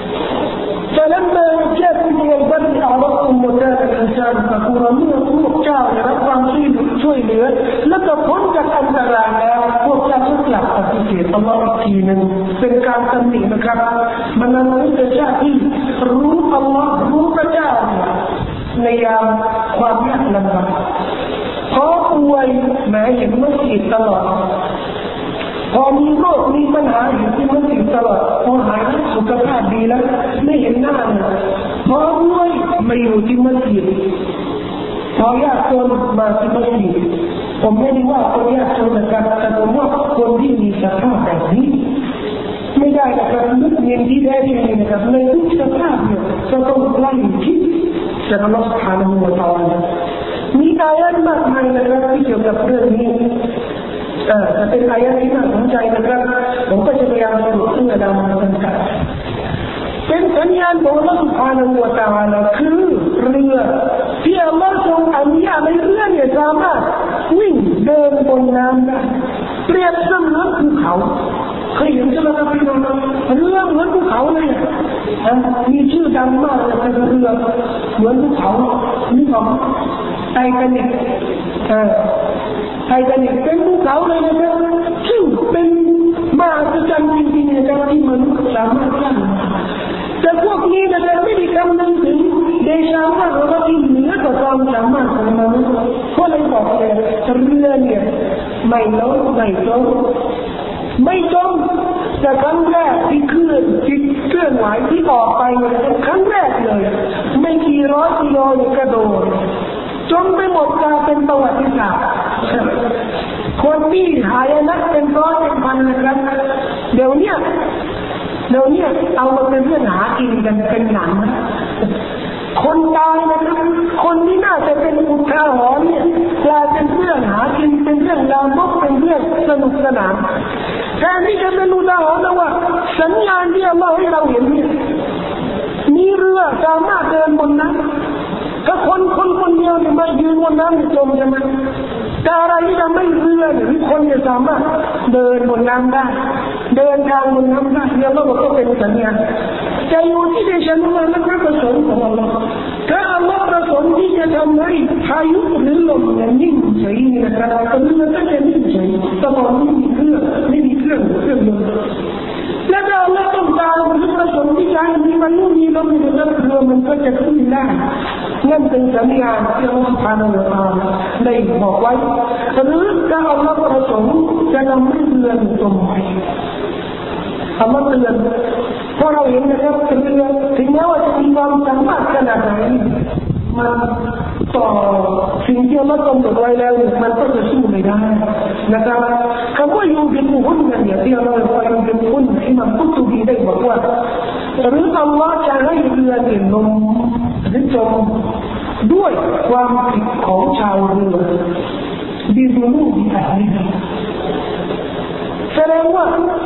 فلما جاءكم من البر أعرضتم وكان الإنسان كفوراเมื่อพวกเจ้าได้รับความช่วยเหลือและก็พ้นจากอันตรายแล้วพวกเจ้าก็กลับปฏิเสธอัลลอฮ์อีกทีหนึ่งเป็นการตำหนินะครับมันนั้นเป็นชาติที่รู้อัลลอฮ์รู้พระเจ้าในยามความยากลำบากเพราะป่วยแม้เห็นมัสยิดตลอดพอมีโรคมีปัญหาอยู่ที่มัสยิดตลอดพอหายแล้วสุขภาพดีแล้วไม่เห็นหน้าเลยพอป่วยมาอยู่ที่มัสยิดพอยากจนมาที่มัสยิดผมไม่ได้ว่าคนยากจนนะครับแต่ผมว่าคนที่มีสภาพแบบนี้ไม่ได้นะครับนึกเงินที่ได้ที่นี่นะครับในทุกสภาพเนี่ยจะต้องไล่คิดจากอัลลอฮฺ سبحانه และ تعالى มีอายะห์มากมายนะครับที่เกี่ยวกับเรื่องนี้เออจะเป็นอายะห์ที่น่าสนใจนะครับผมก็จะพยายามสรุปเพื่อดำเนินการเป็นสัญญาณของอัลลอฮฺ سبحانه และ تعالى คือเรือที่อัลลอฮฺทรงอนุญาตให้เรือเนี่ยสามารถวิ่งเดินบนน้ำได้เปรียบเสมือนภูเขาเคยเห็นใช่ไหมครับพี่น้องเรือเหมือนภูเขาเลยอ่ะมีชื่อดังมากเลยเป็นเรือเหมือนภูเขานี่ของไททานิคเออไททานิคเป็นภูเขาเลยนะครับซึ่งเป็นมหัศจรรย์จริงๆนะครับที่มนุษย์สามารถสร้างแต่พวกนี้นะครับไม่ได้คำนึงถึงเดชะมากหรือว่าที่เหนือกว่าความสามารถของมนุษย์ก็เลยบอกเลยเรือเนี่ยไม่ล้มไม่จมไม่จมแต่ครั้งแรกที่เคลื่อนที่เคลื่อนไหวที่ออกไปเนี่ยเป็นครั้งแรกเลยไม่กี่ร้อยกิโลเนี่ยกระโดดจนไปหมดกลายเป็นประวัติศาสตร์คนที่หายนะเป็นร้อยเป็นพันนะครับเดี๋ยวเนี้ยเดี๋ยวเนี้ยเอามาเป็นเรื่องหากินกันเป็นหนังนะคนตายนะครับคนที่น่าจะเป็นอุทาหรณ์เนี่ยกลายเป็นเรื่องหากินเป็นเรื่องลามกเป็นเรื่องสนุกสนานแทนที่จะเป็นอุทาหรณ์นะว่าสัญญาณที่อัลลอฮ์ให้เราเห็นเนี่ยมีเรือสามารถเดินบนน้ำถ้าคนคนคนเดียวเนี่ยมายืนบนน้ำจะจมใช่ไหมแต่อะไรที่ทำให้เรือหรือคนจะสามารถเดินบนน้ำได้เดินทางบนน้ำได้เนี่ยเราก็เป็นสัญญาณจะอยู่ที่เดชะนั้นและพระประสงค์ของอัลลอฮ์ถ้าอัลลอฮ์ประสงค์ที่จะทำให้พายุหรือลมเนี่ยนิ่งเฉยนะครับก็เรือก็จะนิ่งเฉยตลอดไม่มีเครื่องไม่มีเครื่องเครื่องยนต์และถ้าอัลลอฮ์ต้องการหรือประสงค์ที่จะให้มีพายุมีลมเนี่ยแล้วเรือมันก็จะขึ้นได้นั่นเป็นสัญญาณที่อัลลอฮ์ سبحانه และ تعالى ได้บอกไว้หรือถ้าอัลลอฮ์ประสงค์จะทำให้เรือจมไปอัลลอฮ์เตือนเพราะเราเห็นนะครับเรือถึงแม้ว่าจะมีความสามารถขนาดไหนมันต่อสิ่งที่อัลลอฮ์กำหนดไว้แล้วมันก็จะสู้ไม่ได้นะครับคำว่ายูบินหุ่นเนี่ยที่อัลลอฮ์ว่ายูบินหุ่นที่มันกุตุบีได้บอกว่าหรืออัลลอฮ์จะให้เรือเนี่ยลงหรือจมด้วยความผิดของชาวเรือดิบูลูบิอัลลีแสดงว่า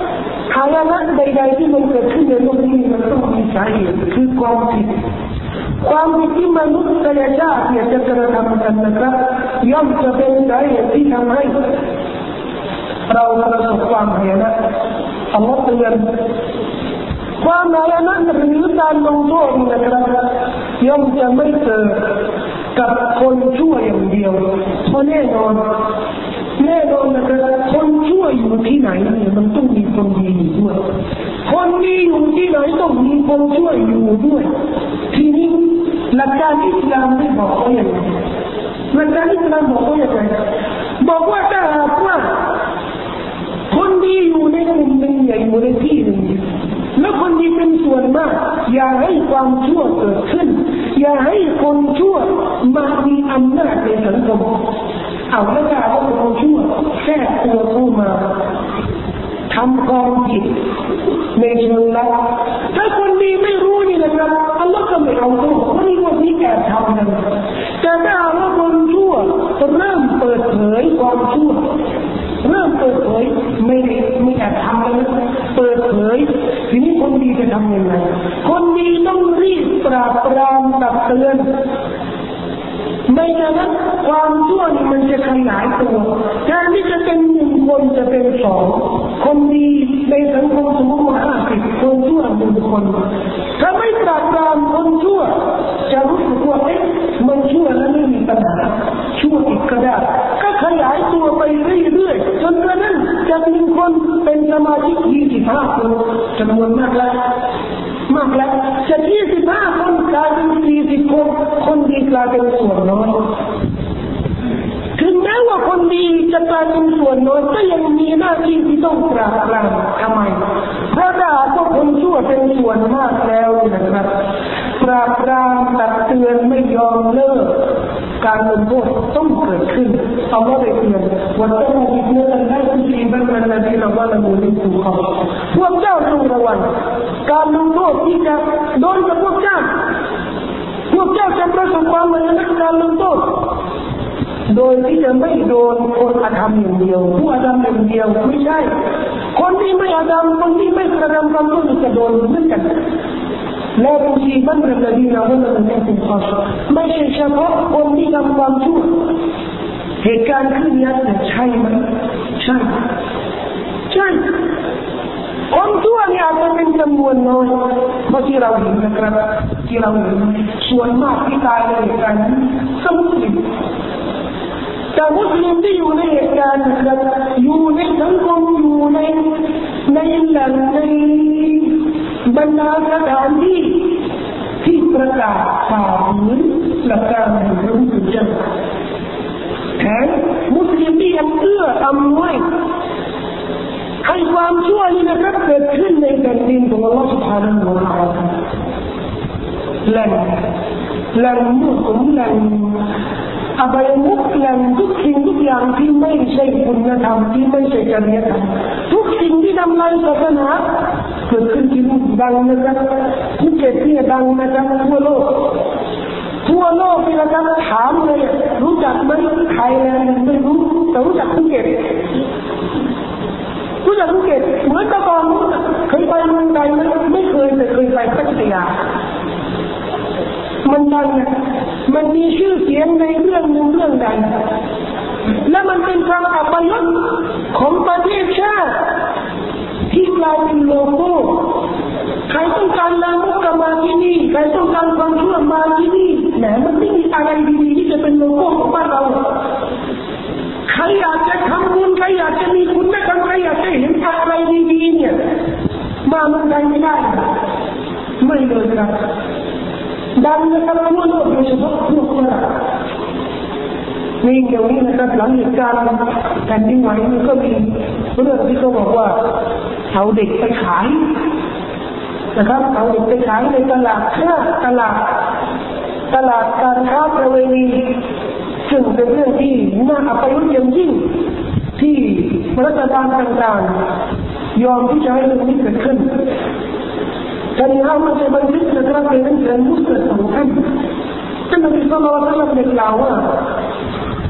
หายนะใดๆที่มันเกิดขึ้นในโลกนี้มันต้องมีสาเหตุคือความผิดความผิดที่มนุษย์ชาติเนี่ยจะกระทำกันนะครับย่อมจะเป็นสาเหตุที่ทำให้เราประสบความหายนะอัลลอฮฺเตือนความหายนะหรือการลงโทษนะครับย่อมจะไม่เกิดกับคนชั่วอย่างเดียวเพราะแน่นอนแน่นอนนะครับคนชั่วอยู่ที่ไหนเนี่ยมันต้องมีคนดีอยู่ด้วยคนดีอยู่ที่ไหนต้องมีคนชั่วอยู่ด้วยทีนี้หลักการอิสลามได้บอกว่าอย่างไรหลักการอิสลามบอกว่าอย่างไรบอกว่าถ้าหากว่าคนดีอยู่ในกลุ่มหนึ่งใหญ่อยู่ในที่หนึ่งแล้วคนดีเป็นส่วนมากอย่าให้ความชั่วเกิดขึ้นอย่าให้คนชั่วมามีอำนาจในสังคมเอาแล้วถ้าว่าคนชั่วแทรกตัวเข้ามาทำความผิดในเชิงลับถ้าคนดีไม่รู้นี่นะครับอัลลอฮ์ก็ไม่เอาตัวเพราะนี่ว่านี่แอบทำกันแต่ถ้าว่าคนชั่วเริ่มเปิดเผยความชั่วเริ่มเปิดเผยไม่ได้ไม่แอบทำแล้วเปิดเผยทีนี้คนดีจะทำยังไงคนดีต้องรีบปราบปรามตักเตือนไม่ฉะนั้นความชั่วนี่มันจะขยายตัวแทนที่จะเป็นหนึ่งคนจะเป็นสองคนดีในสังคมสมมติว่าห้าสิบคนชั่วหนึ่งคนถ้าไม่ปราบปรามคนชั่วจะรู้สึกว่าเอ๊ะมันชั่วแล้วไม่มีปัญหาชั่วอีกก็ได้ก็ขยายตัวไปเรื่อยๆจนกระทั่งจะมีคนเป็นสมาชิกยี่สิบห้าคนจำนวนมากแล้วมากแล้วจะยี่สิบห้าคนกลายเป็นสี่สิบคนคนดีกลายเป็นส่วนน้อยถึงแม้ว่าคนดีจะกลายเป็นส่วนน้อยก็ยังมีหน้าที่ที่ต้องปราบปรามทำไมเพราะถ้าพวกคนชั่วเป็นส่วนมากแล้วนะครับปราบปรามตักเตือนไม่ยอมเลิกการลงโทษต้องเกิดขึ้นเอาว่าได้เตือนวันต้องมีเรื่องได้ที่ดีบ้างนะที่เราว่าเราดูในภูเขาพวกเจ้าต้องระวังการลงโทษที่จะโดนกับพวกเจ้าพวกเจ้าจะประสบความมือในการลงโทษโดยที่จะไม่โดนคนอธรรมอย่างเดียวผู้อธรรมอย่างเดียวไม่ใช่คนที่ไม่อธรรมคนที่ไม่กระทำความชั่วจะโดนเหมือนกันแล้วบางทีมันเป็นอะไรที่เราไม่รู้จักเป็นข้อไม่ใช่เฉพาะคนที่ทำความชั่วเหตุการณ์ขึ้นนี้ใช่ไหมใช่ใช่คนชั่วเนี่ยอาจจะเป็นจำนวนน้อยเพราะที่เราเห็นนะครับที่เราเห็นส่วนมากที่ตายในเหตุการณ์นั้นก็มุสลิมแต่มุสลิมที่อยู่ในเหตุการณ์นะครับอยู่ในสังคมอยู่ในในแหล่งในบรรดาสถานที่ที่ประกาศข่าวเหมือนหลักการแห่งพระพุทธเจ้าแถมมุสลิมที่ยังเอื้ออำนวยให้ความชั่วนี้นะครับเกิดขึ้นในแผ่นดินของอัลลอฮฺ سبحانه และ تعالى แหล่งแหล่งมุสลิมแหล่งอบายมุกแหล่งทุกสิ่งทุกอย่างที่ไม่ใช่คุณธรรมที่ไม่ใช่จริยธรรมทุกสิ่งที่ทำลายศาสนาเกิดขึ้นที่นู่นดังนะครับภูเก็ตเนี่ยดังนะครับทั่วโลกทั่วโลกนี่นะครับถามเลยรู้จักไหมไทยแลนด์ไม่รู้แต่รู้จักภูเก็ตรู้จักภูเก็ตเหมือนตะกอนเคยไปเมืองไทยไหมไม่เคยแต่เคยไปพัทยามันดังมันมีชื่อเสียงในเรื่องหนึ่งเรื่องใดและมันเป็นความอัปยศของประเทศชาติที่กลายเป็นโลโก้ใครต้องการลามกมาที่นี่ใครต้องการความชั่วมาที่นี่แหมมันไม่มีอะไรดีๆที่จะเป็นโลโก้ของบ้านเราใครอยากจะทำบุญใครอยากจะมีคุณธรรมใครอยากจะเห็นอะไรดีๆเนี่ยมาเมืองไทยไม่ได้ไม่เลยครับดังนะครับทั่วโลกโดยเฉพาะพวกเรานี่เดี๋ยวนี้นะครับหลังเหตุการณ์แผ่นดินไหวมันก็มีเรื่องที่เขาบอกว่าเอาเด็กไปขายนะครับเอาเด็กไปขายในตลาดค้าตลาดตลาดการค้าประเวณีซึ่งเป็นเรื่องที่น่าอับอายอย่างยิ่งที่รัฐบาลต่างๆยอมที่จะให้เรื่องนี้เกิดขึ้นแต่ในห้างมันจะบันทึกนะครับในหนังสือมุสลิมของท่านท่านนบีศ็อลลัลลอฮุอะลัยฮิวะซัลลัมได้กล่าวว่า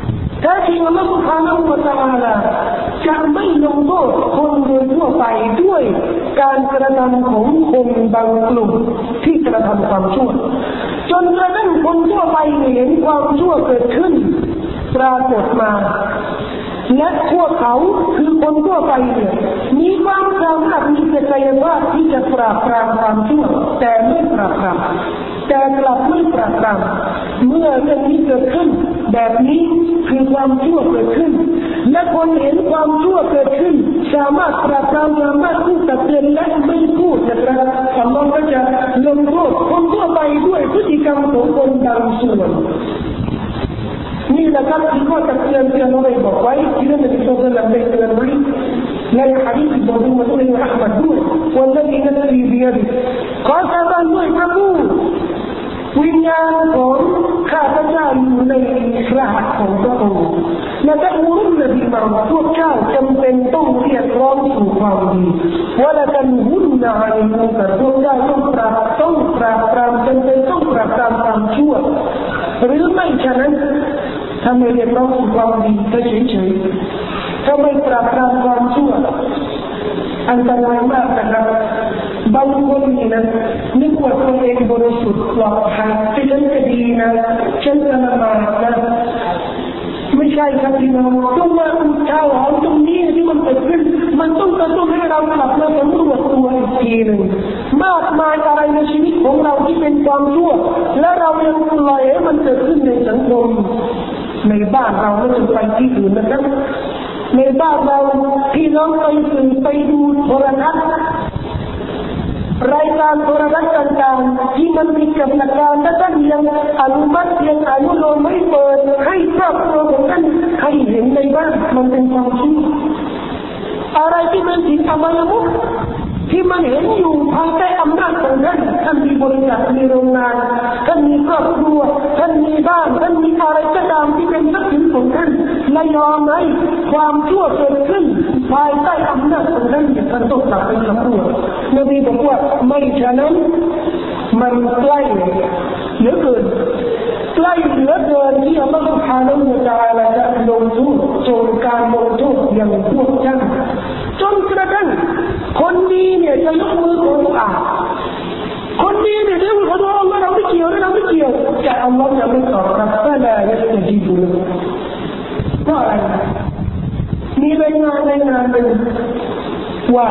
ท้จริงอัลลอฮฺ سبحانه และ تعالى จะไม่ลงโทษคนโดยทั่วไปด้วยการกระทำของคนบางกลุ่มที่กระทำความชั่วจนกระทั่งคนทั่วไปเห็นความชั่วเกิดขึ้นปรากฏมาและพวกเขาคือคนทั่วไปเนี่ยมีความสามารถมีศักยภาพที่จะปราบปรามความชั่วแต่ไม่ปราบปรามแต่กลับไม่ปราบปรามเมื่อเรื่องนี้เกิดขึ้นแบบนี้คือความชั่วเกิดขึ้นและคนเห็นความชั่วเกิดขึ้นสามารถปราบปรามสามารถพูดตักเตือนและไม่พูดนะครับอัลลอฮฺก็จะลงโทษคนทั่วไปด้วยพฤติกรรมของคนบางส่วนนี่แหละครับที่ข้อตักเตือนที่เราได้บอกไว้ที่นั่นเป็นตัวเราได้เตือนไว้ในหะดีษของท่านมุสลิมอะห์มัดด้วยวันนี้นักเรียนขอสาบานด้วยพระผู้วิญญาณของข้าพเจ้าอยู่ในพระหัตถ์ของพระองค์และจะอุรุนบิมาพวกเจ้าจำเป็นต้องเรียกร้องสู่ความดีว่าละกันหุ่นนาในมุงกับพวกเจ้าต้องปราบต้องปราบปรามจำเป็นต้องปราบปรามความชั่วหรือไม่ฉะนั้นถ้าไม่เรียกร้องสู่ความดีก็เฉยๆถ้าไม่ปราบปรามความชั่วอันตรายมากนะครับบางคนนี่นะนึกว่าตัวเองบริสุทธิ์ปลอดภัยที่ฉันจะดีนะฉันจะละหมาดนะไม่ใช่ครับพี่น้องต้องมาอุทาหรณ์ตรงนี้ที่มันเกิดขึ้นมันต้องกระตุ้นให้เรากลับมาสำรวจตัวอีกทีหนึ่งมากมายอะไรในชีวิตของเราที่เป็นความชั่วและเรายังปล่อยให้มันเกิดขึ้นในสังคมในบ้านเราไม่ต้องไปที่อื่นนะครับในบ้านเราพี่น้องไปสื่อไปดูโทรทัศน์รายการโทรทัศน์ต่างๆที่มันมีกับหลักการและท่านยังอนุมัติยังอนุโลมให้เปิดให้ครอบครัวของท่านให้เห็นในบ้านมันเป็นความชั่วอะไรที่มันผิดอวัยวะที่มันเห็นอยู่ภายใต้อำนาจของท่านท่านมีบริษัทมีโรงงานท่านมีครอบครัวท่านมีบ้านท่านมีอะไรก็ตามที่เป็นทรัพย์สินของท่านและยอมให้ความชั่วเกิดขึ้นภายใต้อำนาจของท่านอย่างท่านต้องกลับไปสำรวจนบีบอกว่าไม่ฉะนั้นมันใกล้เหลือเกินใกล้เหลือเกินที่อัลลอฮฺ سبحانه และ تعالى จะลงโทษโจรการลงโทษอย่างพวกท่านจนกระทั่งคนดีเนี่ยจะยกมือขอดุอาคนดีเนี่ยจะยกมือขอดุอาอัลลอฮฺเราไม่เกี่ยวเราไม่เกี่ยวแต่อัลลอฮฺจะไม่ตอบรับแต่ละยัสจีบุลเพราะอะไรมีรายงานรายงานหนึ่งว่า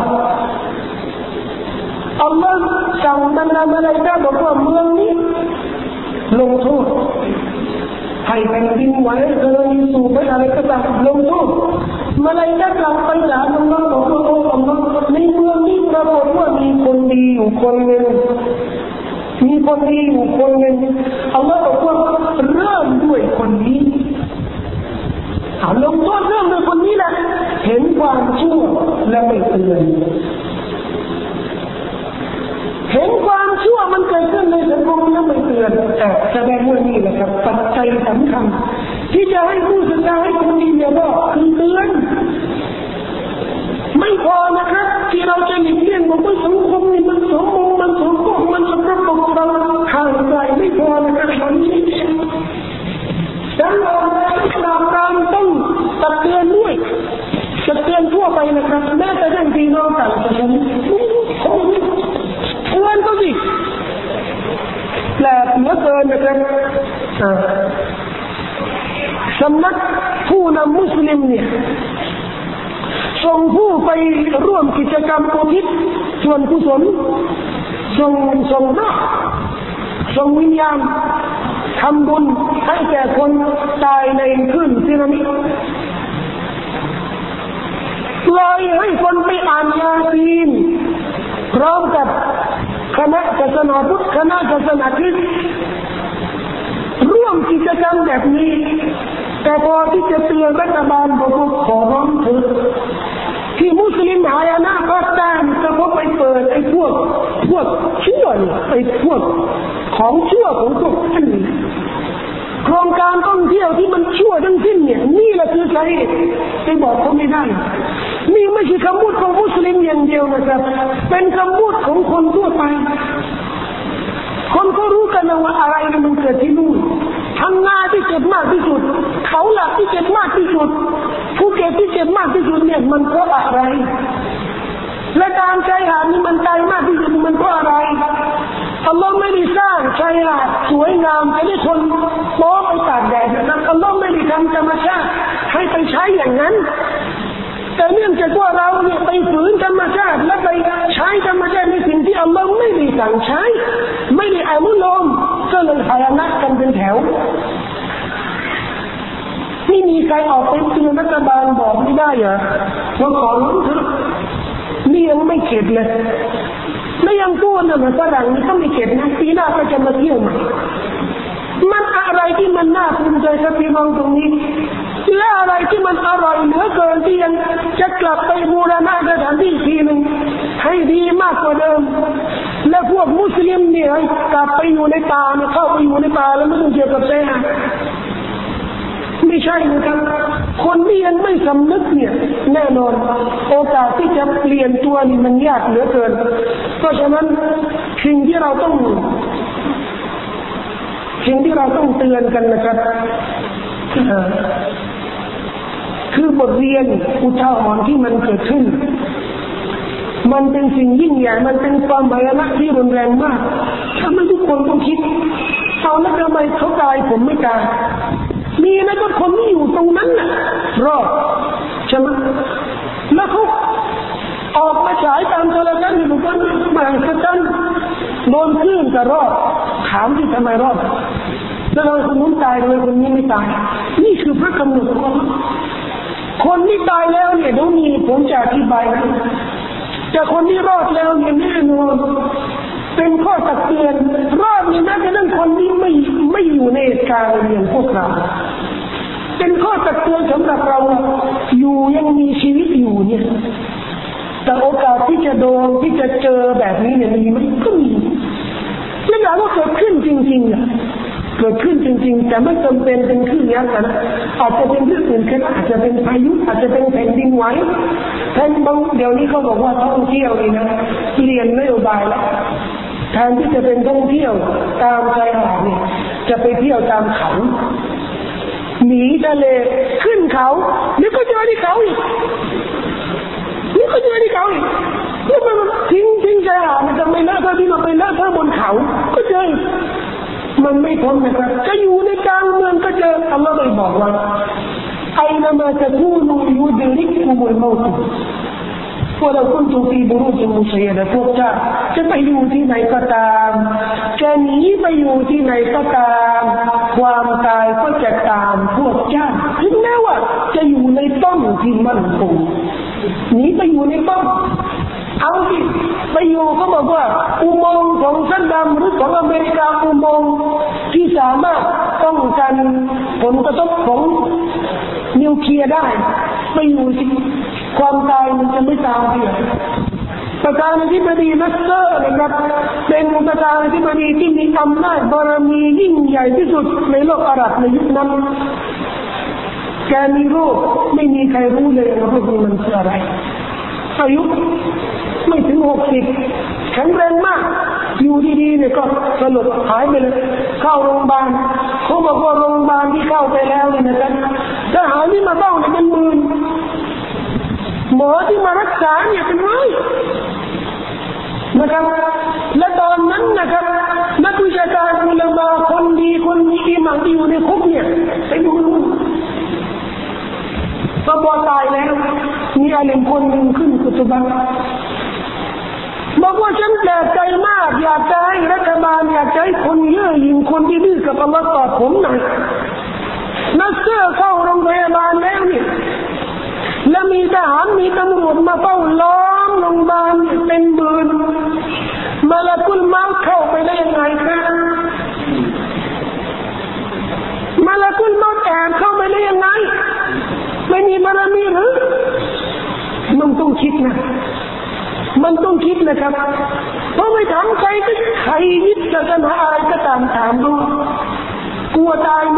อัลลอฮฺสั่งบรรดามาลาอิกะฮ์บอกว่าเมืองนี้ลงโทษให้แผ่นดินไหวเกินสูบไปอะไรก็ตามลงโทษมาลาอิกะฮ์กลับไปหาอัลลอฮฺบอกว่าโอ้อัลลอฮฺในเมืองนี้ปรากฏว่ามีคนดีอยู่คนหนึ่งมีคนดีอยู่คนหนึ่งอัลลอฮฺบอกว่าเริ่มด้วยคนนี้ลงโทษเริ่มด้วยคนนี้แหละเห็นความชั่วและไม่เตือนเห็นความชั่วมันเกิดขึ้นในสังคมแล้วไม่เตือนแต่แสดงว่านี่แหละครับปัจจัยสำคัญที่จะให้ผู้ศึกษาให้คนดีเนี่ยบอกคือเตือนไม่พอนะครับที่เราจะหลีกเลี่ยงบอกว่าสังคมนี่มันสมบูรณ์มันสมบูรณ์มันสำหรับพวกเราห่างไกลไม่พอนะครับตอนนี้ดังนั้นเราต้องตักเตือนด้วยตักเตือนทั่วไปนะครับแม้แต่ท่านพี่น้องต่างศาสนาเตือนก็สิแปลกเหลือเกินนะครับสำนักผู้นำมุสลิมเนี่ยส่งผู้ไปร่วมกิจกรรมอุทิศส่วนกุศลส่งส่งนะส่งวิญญาณทำบุญให้แก่คนตายในคลื่นสึนามิปล่อยให้คนไปอ่านยาซีนพร้อมกับคณะศาสนาพุทธคณะศาสนาคริสต์ร่วมกิจกรรมแบบนี้แต่พอที่จะเตือนรัฐบาลบอกว่าขอร้องเถิดที่มุสลิมหายนะก็ตามจะพบไปเปิดไอ้พวกพวกชั่วเนี่ยไอ้พวกของชั่วของพวกท่านโครงการท่องเที่ยวที่มันชั่วทั้งสิ้นเนี่ยนี่แหละคือสาเหตุไปบอกเขาไม่ได้นี่ไม่ใช่คำพูดของมุสลิมอย่างเดียวนะครับเป็นคำพูดของคนทั่วไปคนก็รู้กันว่าอะไรมันเกิดที่นู่นทางนาที่เจ็บมากที่สุดเขาหลักที่เจ็บมากสุดเนี่ยมันเพราะอะไรและการชายหาดนี่มันไกลมากที่สุดมันเพราะอะไรอัลลอฮ์ไม่ได้สร้างชายหาดสวยงามให้ได้คนโป๊ไปตากแดดนะอัลลอฮ์ไม่ได้ทำธรรมชาติให้ไปใช้อย่างนั้นแต่เนื่องจากว่าเราเนี่ยไปฝืนธรรมชาติและไปใช้ธรรมชาติในสิ่งที่อัลลอฮ์ไม่ได้สั่งใช้ไม่ได้อนุโลมก็เลยหายนะกันเป็นแถวไม่มีใครออกเป็นเตือนรัฐบาลบอกไม่ได้เหรอว่าขอร้องเถอะนี่ยังไม่เข็ดเลยและยังพูดนะฝรั่งนี่ก็ไม่เข็ดนะปีหน้าก็จะมาเที่ยวใหม่มันอะไรที่มันน่าภูมิใจครับพี่น้องตรงนี้และอะไรที่มันอร่อยเหลือเกินที่ยังจะกลับไปบูรณะสถานที่ทีหนึ่งให้ดีมากกว่าเดิมและพวกมุสลิมเนี่ยกลับไปอยู่ในป่าเนี่ยเข้าไปอยู่ในป่าแล้วไม่ต้องเกี่ยวกับเส้นไม่ใช่นะครับคนที่ยังไม่สำนึกเนี่ยแน่นอนโอกาสที่จะเปลี่ยนตัวนี่มันยากเหลือเกินเพราะฉะนั้นสิ่งที่เราต้องสิ่งที่เราต้องเตือนกันนะครับคือบทเรียนอุทาหรณ์ที่มันเกิดขึ้นมันเป็นสิ่งยิ่งใหญ่มันเป็นความพยายามที่รุนแรงมากทำให้ทุกคนต้องคิดเอาแล้วทำไมเขาตายผมไม่ตายมีนะก็คนที่อยู่ตรงนั้นน่ะรอดใช่ไหมแล้วเขาออกมาฉายตามโทรทัศน์อยู่กันมหาศาลโดนคลื่นก็รอดถามที่ทำไมรอดแล้วเราคนนู้นตายทำไมคนนี้ไม่ตายนี่คือพระกำหนดของคนที่ตายแล้วเนี่ยต้องมีผมจะอธิบายนะแต่คนที่รอดแล้วเนี่ยแน่นอนเป็นข้อตักเตือนรอดนี่แม้กระทั่งคนที่ไม่ไม่อยู่ในเหตุการณ์อย่างพวกเราเป็นข้อตักเตือนสำหรับเราอยู่ยังมีชีวิตอยู่เนี่ยแต่โอกาสที่จะโดนที่จะเจอแบบนี้เนี่ยมีมันก็มีและอย่างว่าเกิดขึ้นจริงๆอ่ะเกิดขึ้นจริงๆแต่ไม่จำเป็นเป็นคลื่นยักษ์นะอาจจะเป็นเรื่องอื่นก็อาจจะเป็นพายุอาจจะเป็นแผ่นดินไหวแผ่นบางเดี๋ยวนี้เขาบอกว่าท่องเที่ยวนี่นะเปลี่ยนนโยบายแล้วแทนที่จะเป็นท่องเที่ยวตามชายหาดเนี่ยจะไปเที่ยวตามเขาหนีทะเลขึ้นเขานี่ก็เจอที่เขาอีกนี่ก็เจอที่เขาอีกแล้วมันทิ้งทิ้งชายหาดมันจะไม่เลิกเท่าที่เราไปเลิกเท่าบนเขาก็เจอมันไม่พ้นนะครับจะอยู่ในกลางเมืองก็เจออัลลอฮ์ได้บอกว่าไอ้นมาจะพูดยูดริกอุมุลมาตุว่าเราคุณตูฟีบุรุษมุสัยดะพวกเจ้าจะไปอยู่ที่ไหนก็ตามจะหนีไปอยู่ที่ไหนก็ตามความตายก็จะตามพวกเจ้าถึงแม้ว่าจะอยู่ในป้อมที่มั่นคงหนีไปอยู่ในป้อมเอาสิไปอยู่เขาบอกว่าอุโมงค์ของซัดดัมหรือของอเมริกาอุโมงค์ที่สามารถป้องกันผลกระทบของนิวเคลียร์ได้ไปอยู่สิความตายมันจะไม่ตามเพียงประธานาธิบดีนัสเซอร์นะครับเป็นประธานาธิบดีที่มีอำนาจบารมียิ่งใหญ่ที่สุดในโลกอาหรับในยุคนั้นแกมีโรคไม่มีใครรู้เลยว่าโรคนี้มันคืออะไรอายุไม่ถึงหกสิบแข็งแรงมากอยู่ดีๆเนี่ยก็สลบหายไปเลยเข้าโรงพยาบาลเขาบอกว่าโรงพยาบาลที่เข้าไปแล้วเนี่ยนะครับทหารที่มาต้องเนี่ยเป็นหมื่นหมอที่มารักษาเนี่ยเป็นร้อยนะครับและตอนนั้นนะครับนักวิชาการอุลามะคนดีคนมีอิหม่ามที่อยู่ในคุกเนี่ยไปดูพอตายแล้วมีอาเลมคนหนึ่งขึ้นกุตุบังบอกว่าฉันแปลกใจมากอยากจะให้รัฐบาลอยากจะให้คนเยอะยิ่งคนที่ดื้อกับอัลลอฮ์ตอบผมหน่อยนักเสือเข้าโรงพยาบาลแล้วเนี่ยและมีทหารมีตำรวจมาเฝ้าล้อมโรงพยาบาลเป็นหมื่นมาละกุลเมาเข้าไปได้ยังไงครับมาละกุลเมาแอบเข้าไปได้ยังไงไม่มีบารมีหรือมันต้องคิดนะมันต้องคิดนะครับเพราะไม่ถามใครก็ใครยึดศาสนาอะไรก็ตามถามดูกลัวตายไหม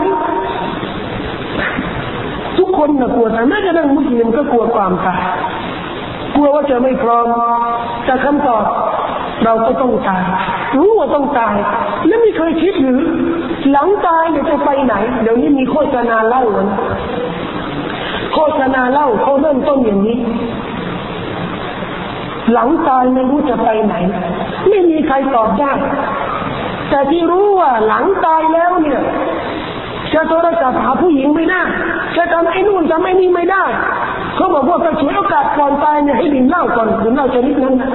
ทุกคนนะกลัวตายแม้กระทั่งมุสลิมก็กลัวความตายกลัวว่าจะไม่พร้อมแต่คำตอบเราก็ต้องตายรู้ว่าต้องตายแล้วไม่เคยคิดหรือหลังตายเดี๋ยวจะไปไหนเดี๋ยวนี้มีโฆษณาเล่านะโฆฆษณาเล่าเขาเริ่มต้นอย่างนี้หลังตายไม่รู้จะไปไหนไม่มีใครตอบได้แต่ที่รู้ว่าหลังตายแล้วเนี่ยจะโทรศัพท์หาผู้หญิงไม่ได้จะทำไอ้นู่นทำไอ้นี่ไม่ได้เขาบอกว่าถ้าฉวยโอกาสก่อนตายเนี่ยให้ดื่มเหล้าก่อนดื่มเหล้าชนิดนั้นนะ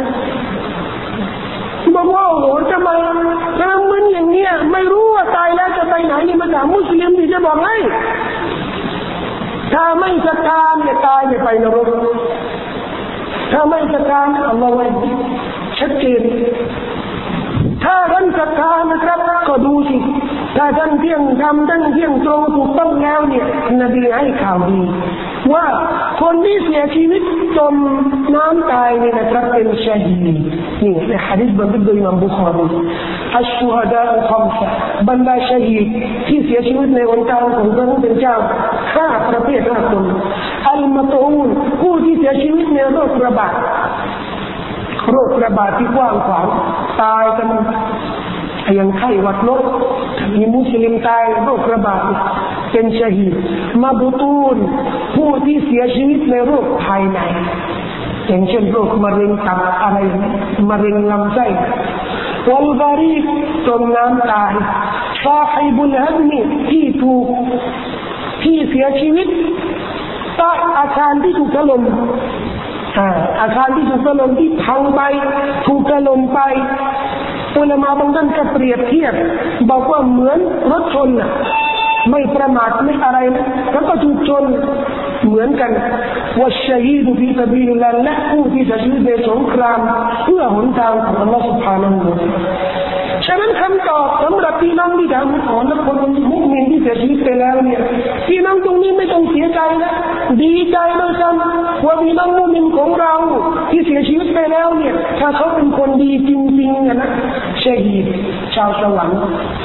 บอกว่าโอ้โหทำไมทำมึนอย่างเนี้ยไม่รู้ว่าตายแล้วจะไปไหนนี่มาถามมุสลิมที่จะบอกให้ถ้าไม่ศรัทธาเนี่ยตายเนี่ยไปนรกถ้าไม่ศรัทธาอัลลอฮฺไว้ชัดเจนถ้าท่านศรัทธานะครับก็ดูสิถ้าท่านเที่ยงธรรมท่านเที่ยงตรงถูกต้องแล้วเนี่ยนบีให้ข่าวดีว่าคนที่เสียชีวิตจมน้ำตายเนี่ยนะครับเป็นชาฮีดนี่ในหะดีษบันทึกโดยอิหม่ามบุคอรีอัชชุฮดาอุคัมซะบรรดาชาฮีดที่เสียชีวิตในหนทางของพระผู้เป็นเจ้าห้าประเภทห้าคนอัลมัตอูนผู้ที่เสียชีวิตในโรคระบาดโรคระบาดที่กว้างขวางตายกันอย่างไข้หวัดนกมีมุสลิมตายโรคระบาดเป็นชาฮีดมาบุตูนผู้ที่เสียชีวิตในโรคภายในอย่างเช่นโรคมะเร็งตับอะไรมะเร็งลำไส้วัลบารีกจมน้ำตายซาฮิบุลฮัดมีที่ถูกที่เสียชีวิตใต้อาคารที่ถูกถล่มอาคารที่ถูกถล่มที่พังไปถูกถล่มไปอุลามะบางท่านก็เปรียบเทียบบอกว่าเหมือนรถชนน่ะไม่ประมาทไม่อะไรนะแล้วก็ถูกชนเหมือนกันว่าชัยดุฟีซะบีลิลลาฮ์และผู้ที่จะชีวิตในสงครามเพื่อหนทางของอัลลอฮฺ سبحانه และ تعالى ฉะนั้นคำตอบสำหรับพี่น้องที่ทำขอและคนมุสลิมที่เสียชีวิตไปแล้วเนี่ยพี่น้องตรงนี้ไม่ต้องเสียใจนะดีใจเลยซ้ำว่าพี่น้องมุสลิมของเราที่เสียชีวิตไปแล้วเนี่ยถ้าเขาเป็นคนดีจริงๆนะชาฮีดชาวสวรรค์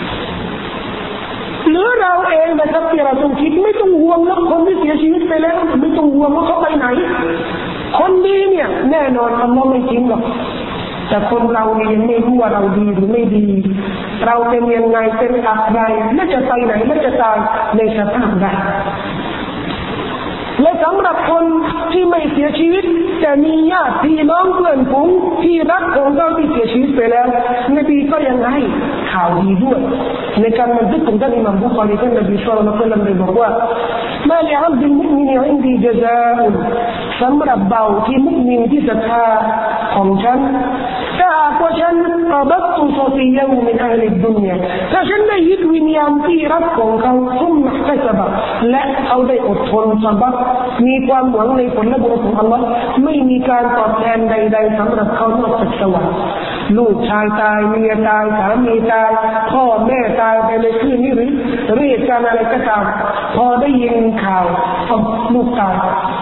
หรือเราเองนะครับที่เราต้องคิดไม่ต้องห่วงว่าคนที่เสียชีวิตไปแล้วไม่ต้องห่วงว่าเขาไปไหนคนดีเนี่ยแน่นอนอัลลอฮ์ไม่ทิ้งหรอกแต่คนเราเนี่ยยังไม่รู้ว่าเราดีหรือไม่ดีเราเป็นยังไงเป็นอะไรและจะไปไหนและจะตายในสภาพใดและสำหรับคนที่ไม่เสียชีวิตแต่มีญาติพี่น้องเพื่อนฝูงที่รักของเขาที่เสียชีวิตไปแล้วนบีก็ยังให้ข่าวดีด้วยในการบันทึกของท่านอิหม่ามบุคอรีท่านนบีศ็อลลัลลอฮุอะลัยฮิวะซัลลัมได้บอกว่ามาลิอับดุลมุอ์มินอินดีญะซาอุสำหรับเบาที่มุอ์มินที่ศรัทธาของฉันถ้าหากว่าฉันกบัตตุซอฟียะมินอะห์ลิดดุนยาถ้าฉันได้ยึดวิญญาณที่รักของเขาซุ่มมะฮะซะบะและเขาได้อดทนซะบะมีความหวังในผลบุญของอัลลอฮ์ไม่มีการตอบแทนใดๆสำหรับเขานอกจากสวรรค์ลูกชายตายเมียตายสามีตายพ่อแม่ตายไปในคืนนี้หรือเรียกการอะไรก็ตามพอได้ยินข่าวลูกตาย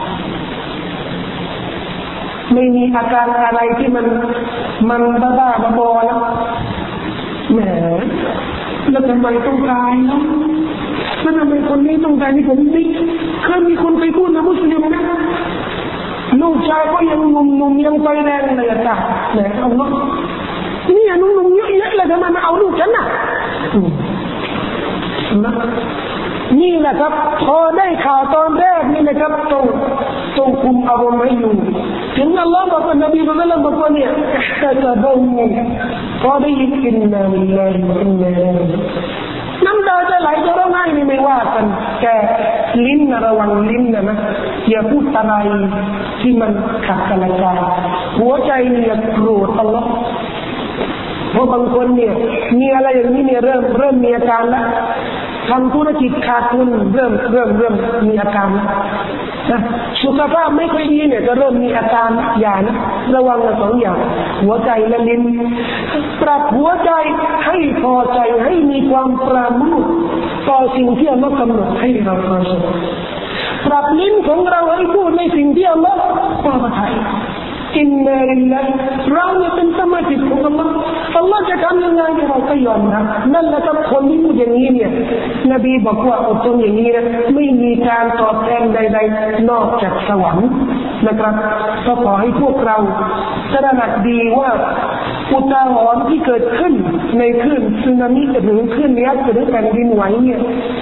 ไม่มีอาการอะไรที่มันมันบ้าบ้าบอแล้วแหมแล้วทำไมต้องตายเนาะแล้วทำไมคนนี้ต้องตายนี่ผมนี่เคยมีคนไปพูดนะมุสลิมนะลูกชายก็ยังหนุ่มๆยังไฟแรงเลยอ่ะจ้ะแหมเอาเนาะนี่หนุ่มๆเยอะแยะเลยทำไมมาเอาลูกฉันน่ะนี่แหละครับพอได้ข่าวตอนแรกนี่นะครับต้องต้องคุมอารมณ์ให้อยู่ถึงอัลลอฮ์บอกว่านบีมุฮัมมัดบอกว่าเนี่ยอิฮตะบะฮูพอได้ยินอินนาลิลลาฮิวะอินนาอิลัยฮิน้ำตาจะไหลจะร้องไห้นี่ไม่ว่ากันแต่ลิ้นนะระวังลิ้นนะนะอย่าพูดอะไรที่มันขัดกันละกันหัวใจเนี่ยโกรธอัลลอฮ์เพราะบางคนเนี่ยมีอะไรอย่างนี้เนี่ยเริ่มเริ่มมีอาการแล้วทำธุรกิจขาดทุนเริ่มเริ่มเริ่มมีอาการนะสุขภาพไม่ค่อยดีเนี่ยจะเริ่มมีอาการอย่างนะระวังสองอย่างหัวใจและลิ้นปรับหัวใจให้พอใจให้มีความปราโมทต่อสิ่งที่อัลลอฮ์กำหนดให้เราประสบปรับลิ้นของเราให้พูดในสิ่งที่อัลลอฮ์พอพระทัยอินนาลิลลาฮิเราเนี่ยเป็นสมาชิกของอัลลอฮ์อัลลอฮ์จะทำยังไงเราก็ยอมรับนั่นแหละครับคนที่พูดอย่างนี้เนี่ยนบีบอกว่าอดทนอย่างนี้นะไม่มีการตอบแทนใดๆนอกจากสวรรค์นะครับก็ขอให้พวกเราตระหนักดีว่าอุทาหรณ์ที่เกิดขึ้นในคลื่นสึนามิหรือคลื่นยักษ์หรือแผ่นดินไหวเนี่ย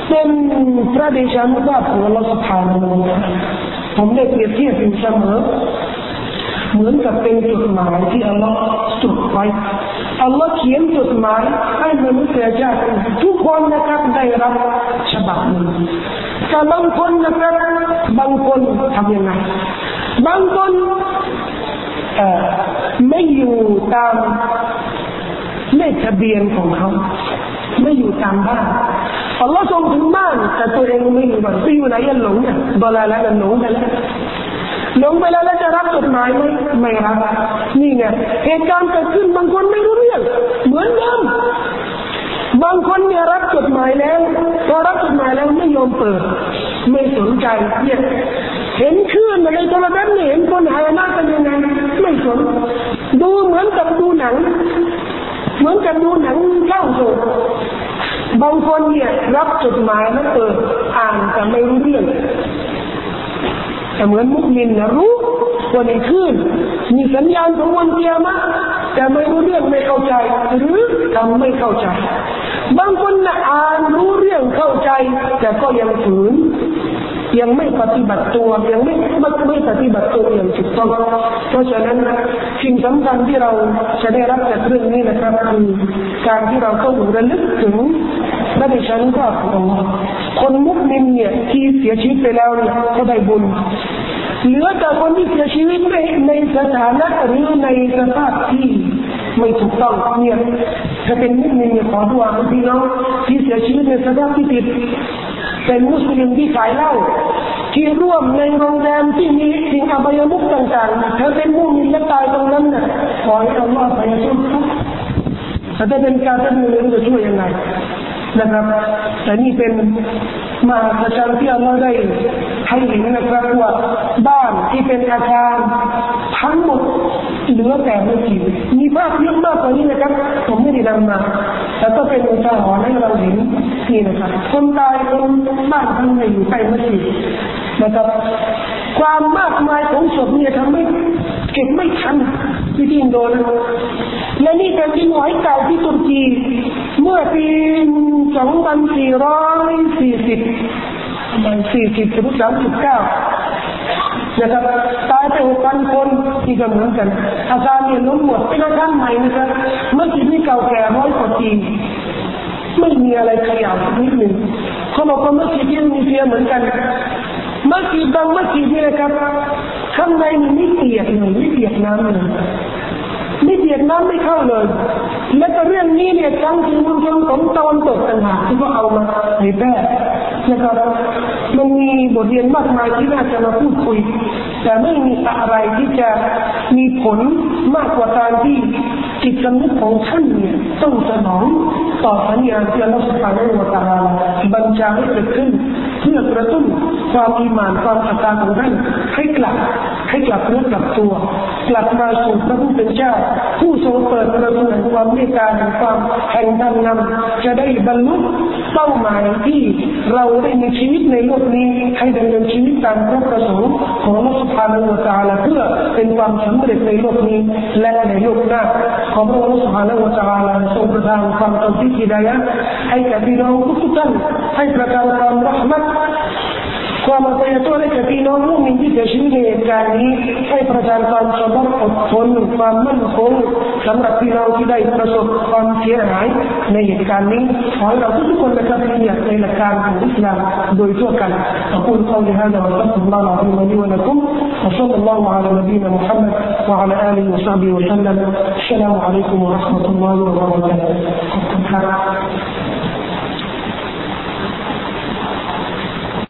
เป็นพระเดชานุภาพของอัลลอฮฺ سبحانه และ تعالى ผมได้เปรียบเทียบอยู่เสมอเหมือนกับเป็นจดหมายที่อัลลอฮฺจดไว้อัลลอฮฺเขียนจดหมายให้มนุษยชาติทุกคนนะครับได้รับฉบับหนึ่งแต่บางคนนะครับบางคนทำยังไงบางคนเอ่อไม่อยู่ตามเลขทะเบียนของเขาไม่อยู่ตามบ้านอัลลอฮฺส่งถึงบ้านแต่ตัวเองไม่อยู่บ้านไปอยู่ไหนยันหลงเนี่ยบลาแล้วกันหลงไปแล้วหลงไปแล้วแล้วจะรับจดหมายไหมไม่รับนี่ไงเหตุการณ์เกิดขึ้นบางคนไม่รู้เรื่องเหมือนเดิมบางคนเนี่ยรับจดหมายแล้วพอรับจดหมายแล้วไม่ยอมเปิดไม่สนใจเนี่ยเห็นคลื่นอะไรโทรทัศน์เห็นคนหายหน้ากันยังไงไม่สนดูเหมือนกับดูหนังเหมือนกับดูหนังเล่าโศกบางคนเนี่ยรับจดหมายแล้วเปิดอ่านแต่ไม่รู้เรื่องแต่เหมือนมุสลิมนะรู้ว่าในคลื่นมีสัญญาณของวันเกียรติแต่ไม่รู้เรื่องไม่เข้าใจหรือทำไม่เข้าใจบางคนนะอ่านรู้เรื่องเข้าใจแต่ก็ยังฝืนยังไม่ปฏิบัติตัวยังไม่ไม่ไม่ปฏิบัติตัวอย่างถูกต้องเพราะฉะนั้นสิ่งสำคัญที่เราจะได้รับจากเรื่องนี้นะครับคือการที่เราต้องระลึกถึงพระเดชานุภาพของอัลเลาะห์คนมุสลิมเนี่ยที่เสียชีวิตไปแล้วเนี่ยเขาได้บุญเหลือแต่คนที่เสียชีวิตในสถานะหรือในสภาพที่ไม่ถูกต้องเนี่ยถ้าเป็นมุสลิมเนี่ยขอดุอาให้พี่น้องที่เสียชีวิตในสภาพที่ผิดเป็นมุสลิมที่ขายเหล้าที่ร่วมในโรงแรมที่มีสิ่งอบายมุขต่างๆเธอเป็นมุสลิมและตายตรงนั้นน่ะขอให้อัลลอฮฺอภัยโทษเขาถ้าเป็นการทำบุญจะช่วยยังไงนะครับแต่นี่เป็นมหาศาลที่อัลลอฮฺได้ให้เห็นนะครับว่าบ้านที่เป็นอาคารทั้งหมดเหลือแต่ไม่กี่มีภาพเยอะมากกว่านี้นะครับผมไม่ได้นำมาแต่ก็เป็นอุทาหรณ์ให้เราเห็นนี่นะครับคนตายคนบ้านทั้งในอยู่ใกล้มัสยิดนะครับความมากมายของศพเนี่ยทำให้เก็บไม่ทันที่อินโดนีเซียและนี่เป็นที่หน่วยเก่าที่ตุรกีเมื่อปีสองพันสี่ร้อยสี่สิบสี่สิบถึงสามสิบเก้านะครับตายไปหกพันคนที่ก็เหมือนกันอาคารเนี่ยล้มหมดเป็นอาคารใหม่นะครับเมื่อกี้นี่เก่าแก่ร้อยกว่าปีไม่มีอะไรขยับนิดหนึ่งเขาบอกว่าเมื่อกี้ที่มีเพียเหมือนกันเมื่อกี้บางเมื่อกี้นี่นะครับข้างในมันไม่เปียกเลยไม่เปียกน้ำเลยไม่เปียกน้ำไม่เข้าเลยและก็เรื่องนี้เนี่ยทั้งที่มุสลิมของตะวันตกต่างหากที่ก็เอามาเผยแพร่นะครับมันมีบทเรียนมากมายที่น่าจะมาพูดคุยแต่ไม่มีอะไรที่จะมีผลมากกว่าการที่จิตสำนึกของท่านเนี่ยต้องสนองต่อสัญญาณที่อัลลอฮฺ سبحانه และ تعالى บัญชาให้เกิดขึ้นเพื่อกระตุ้นความอีหม่านความศรัทธาของท่านให้กลับให้กลับเนื้อกลับตัวกลับมาสู่พระผู้เป็นเจ้าผู้ทรงเปิดประตูแห่งความเมตตาแห่งความแห่งธรรมนำจะได้บรรลุเป้าหมายที่เราได้มีชีวิตในโลกนี้ให้ดำเนินชีวิตตามพระประสงค์ของอัลลอฮฺ سبحانه และ تعالى เพื่อเป็นความสำเร็จในโลกนี้และในโลกหน้าขอพระองค์ سبحانه และ تعالى ทรงประทานความตาวฟีกฮิดายะห์ให้แก่พี่น้องทุกท่านให้ประทานความเราะห์มะห์ความอภัยโทษให้แก่พี่น้องมุมินที่เสียชีวิตในเหตุการณ์นี้ให้ประทานความสบายอดทนความมั่นคงสำหรับพี่น้องที่ได้ประสบความเสียหายในเหตุการณ์นี้ขอให้เราทุกคนนะครับที่อยากในหลักการของอิสลามโดยทั่วกันขอบคุณที่ให้เรารับฟังเราในวันนี้วันนี้ขอบคุณอัลลอฮฺ على نبينا محمد وعلى آله وصحبه وسلم السلام عليكم ورحمة الله وبركاته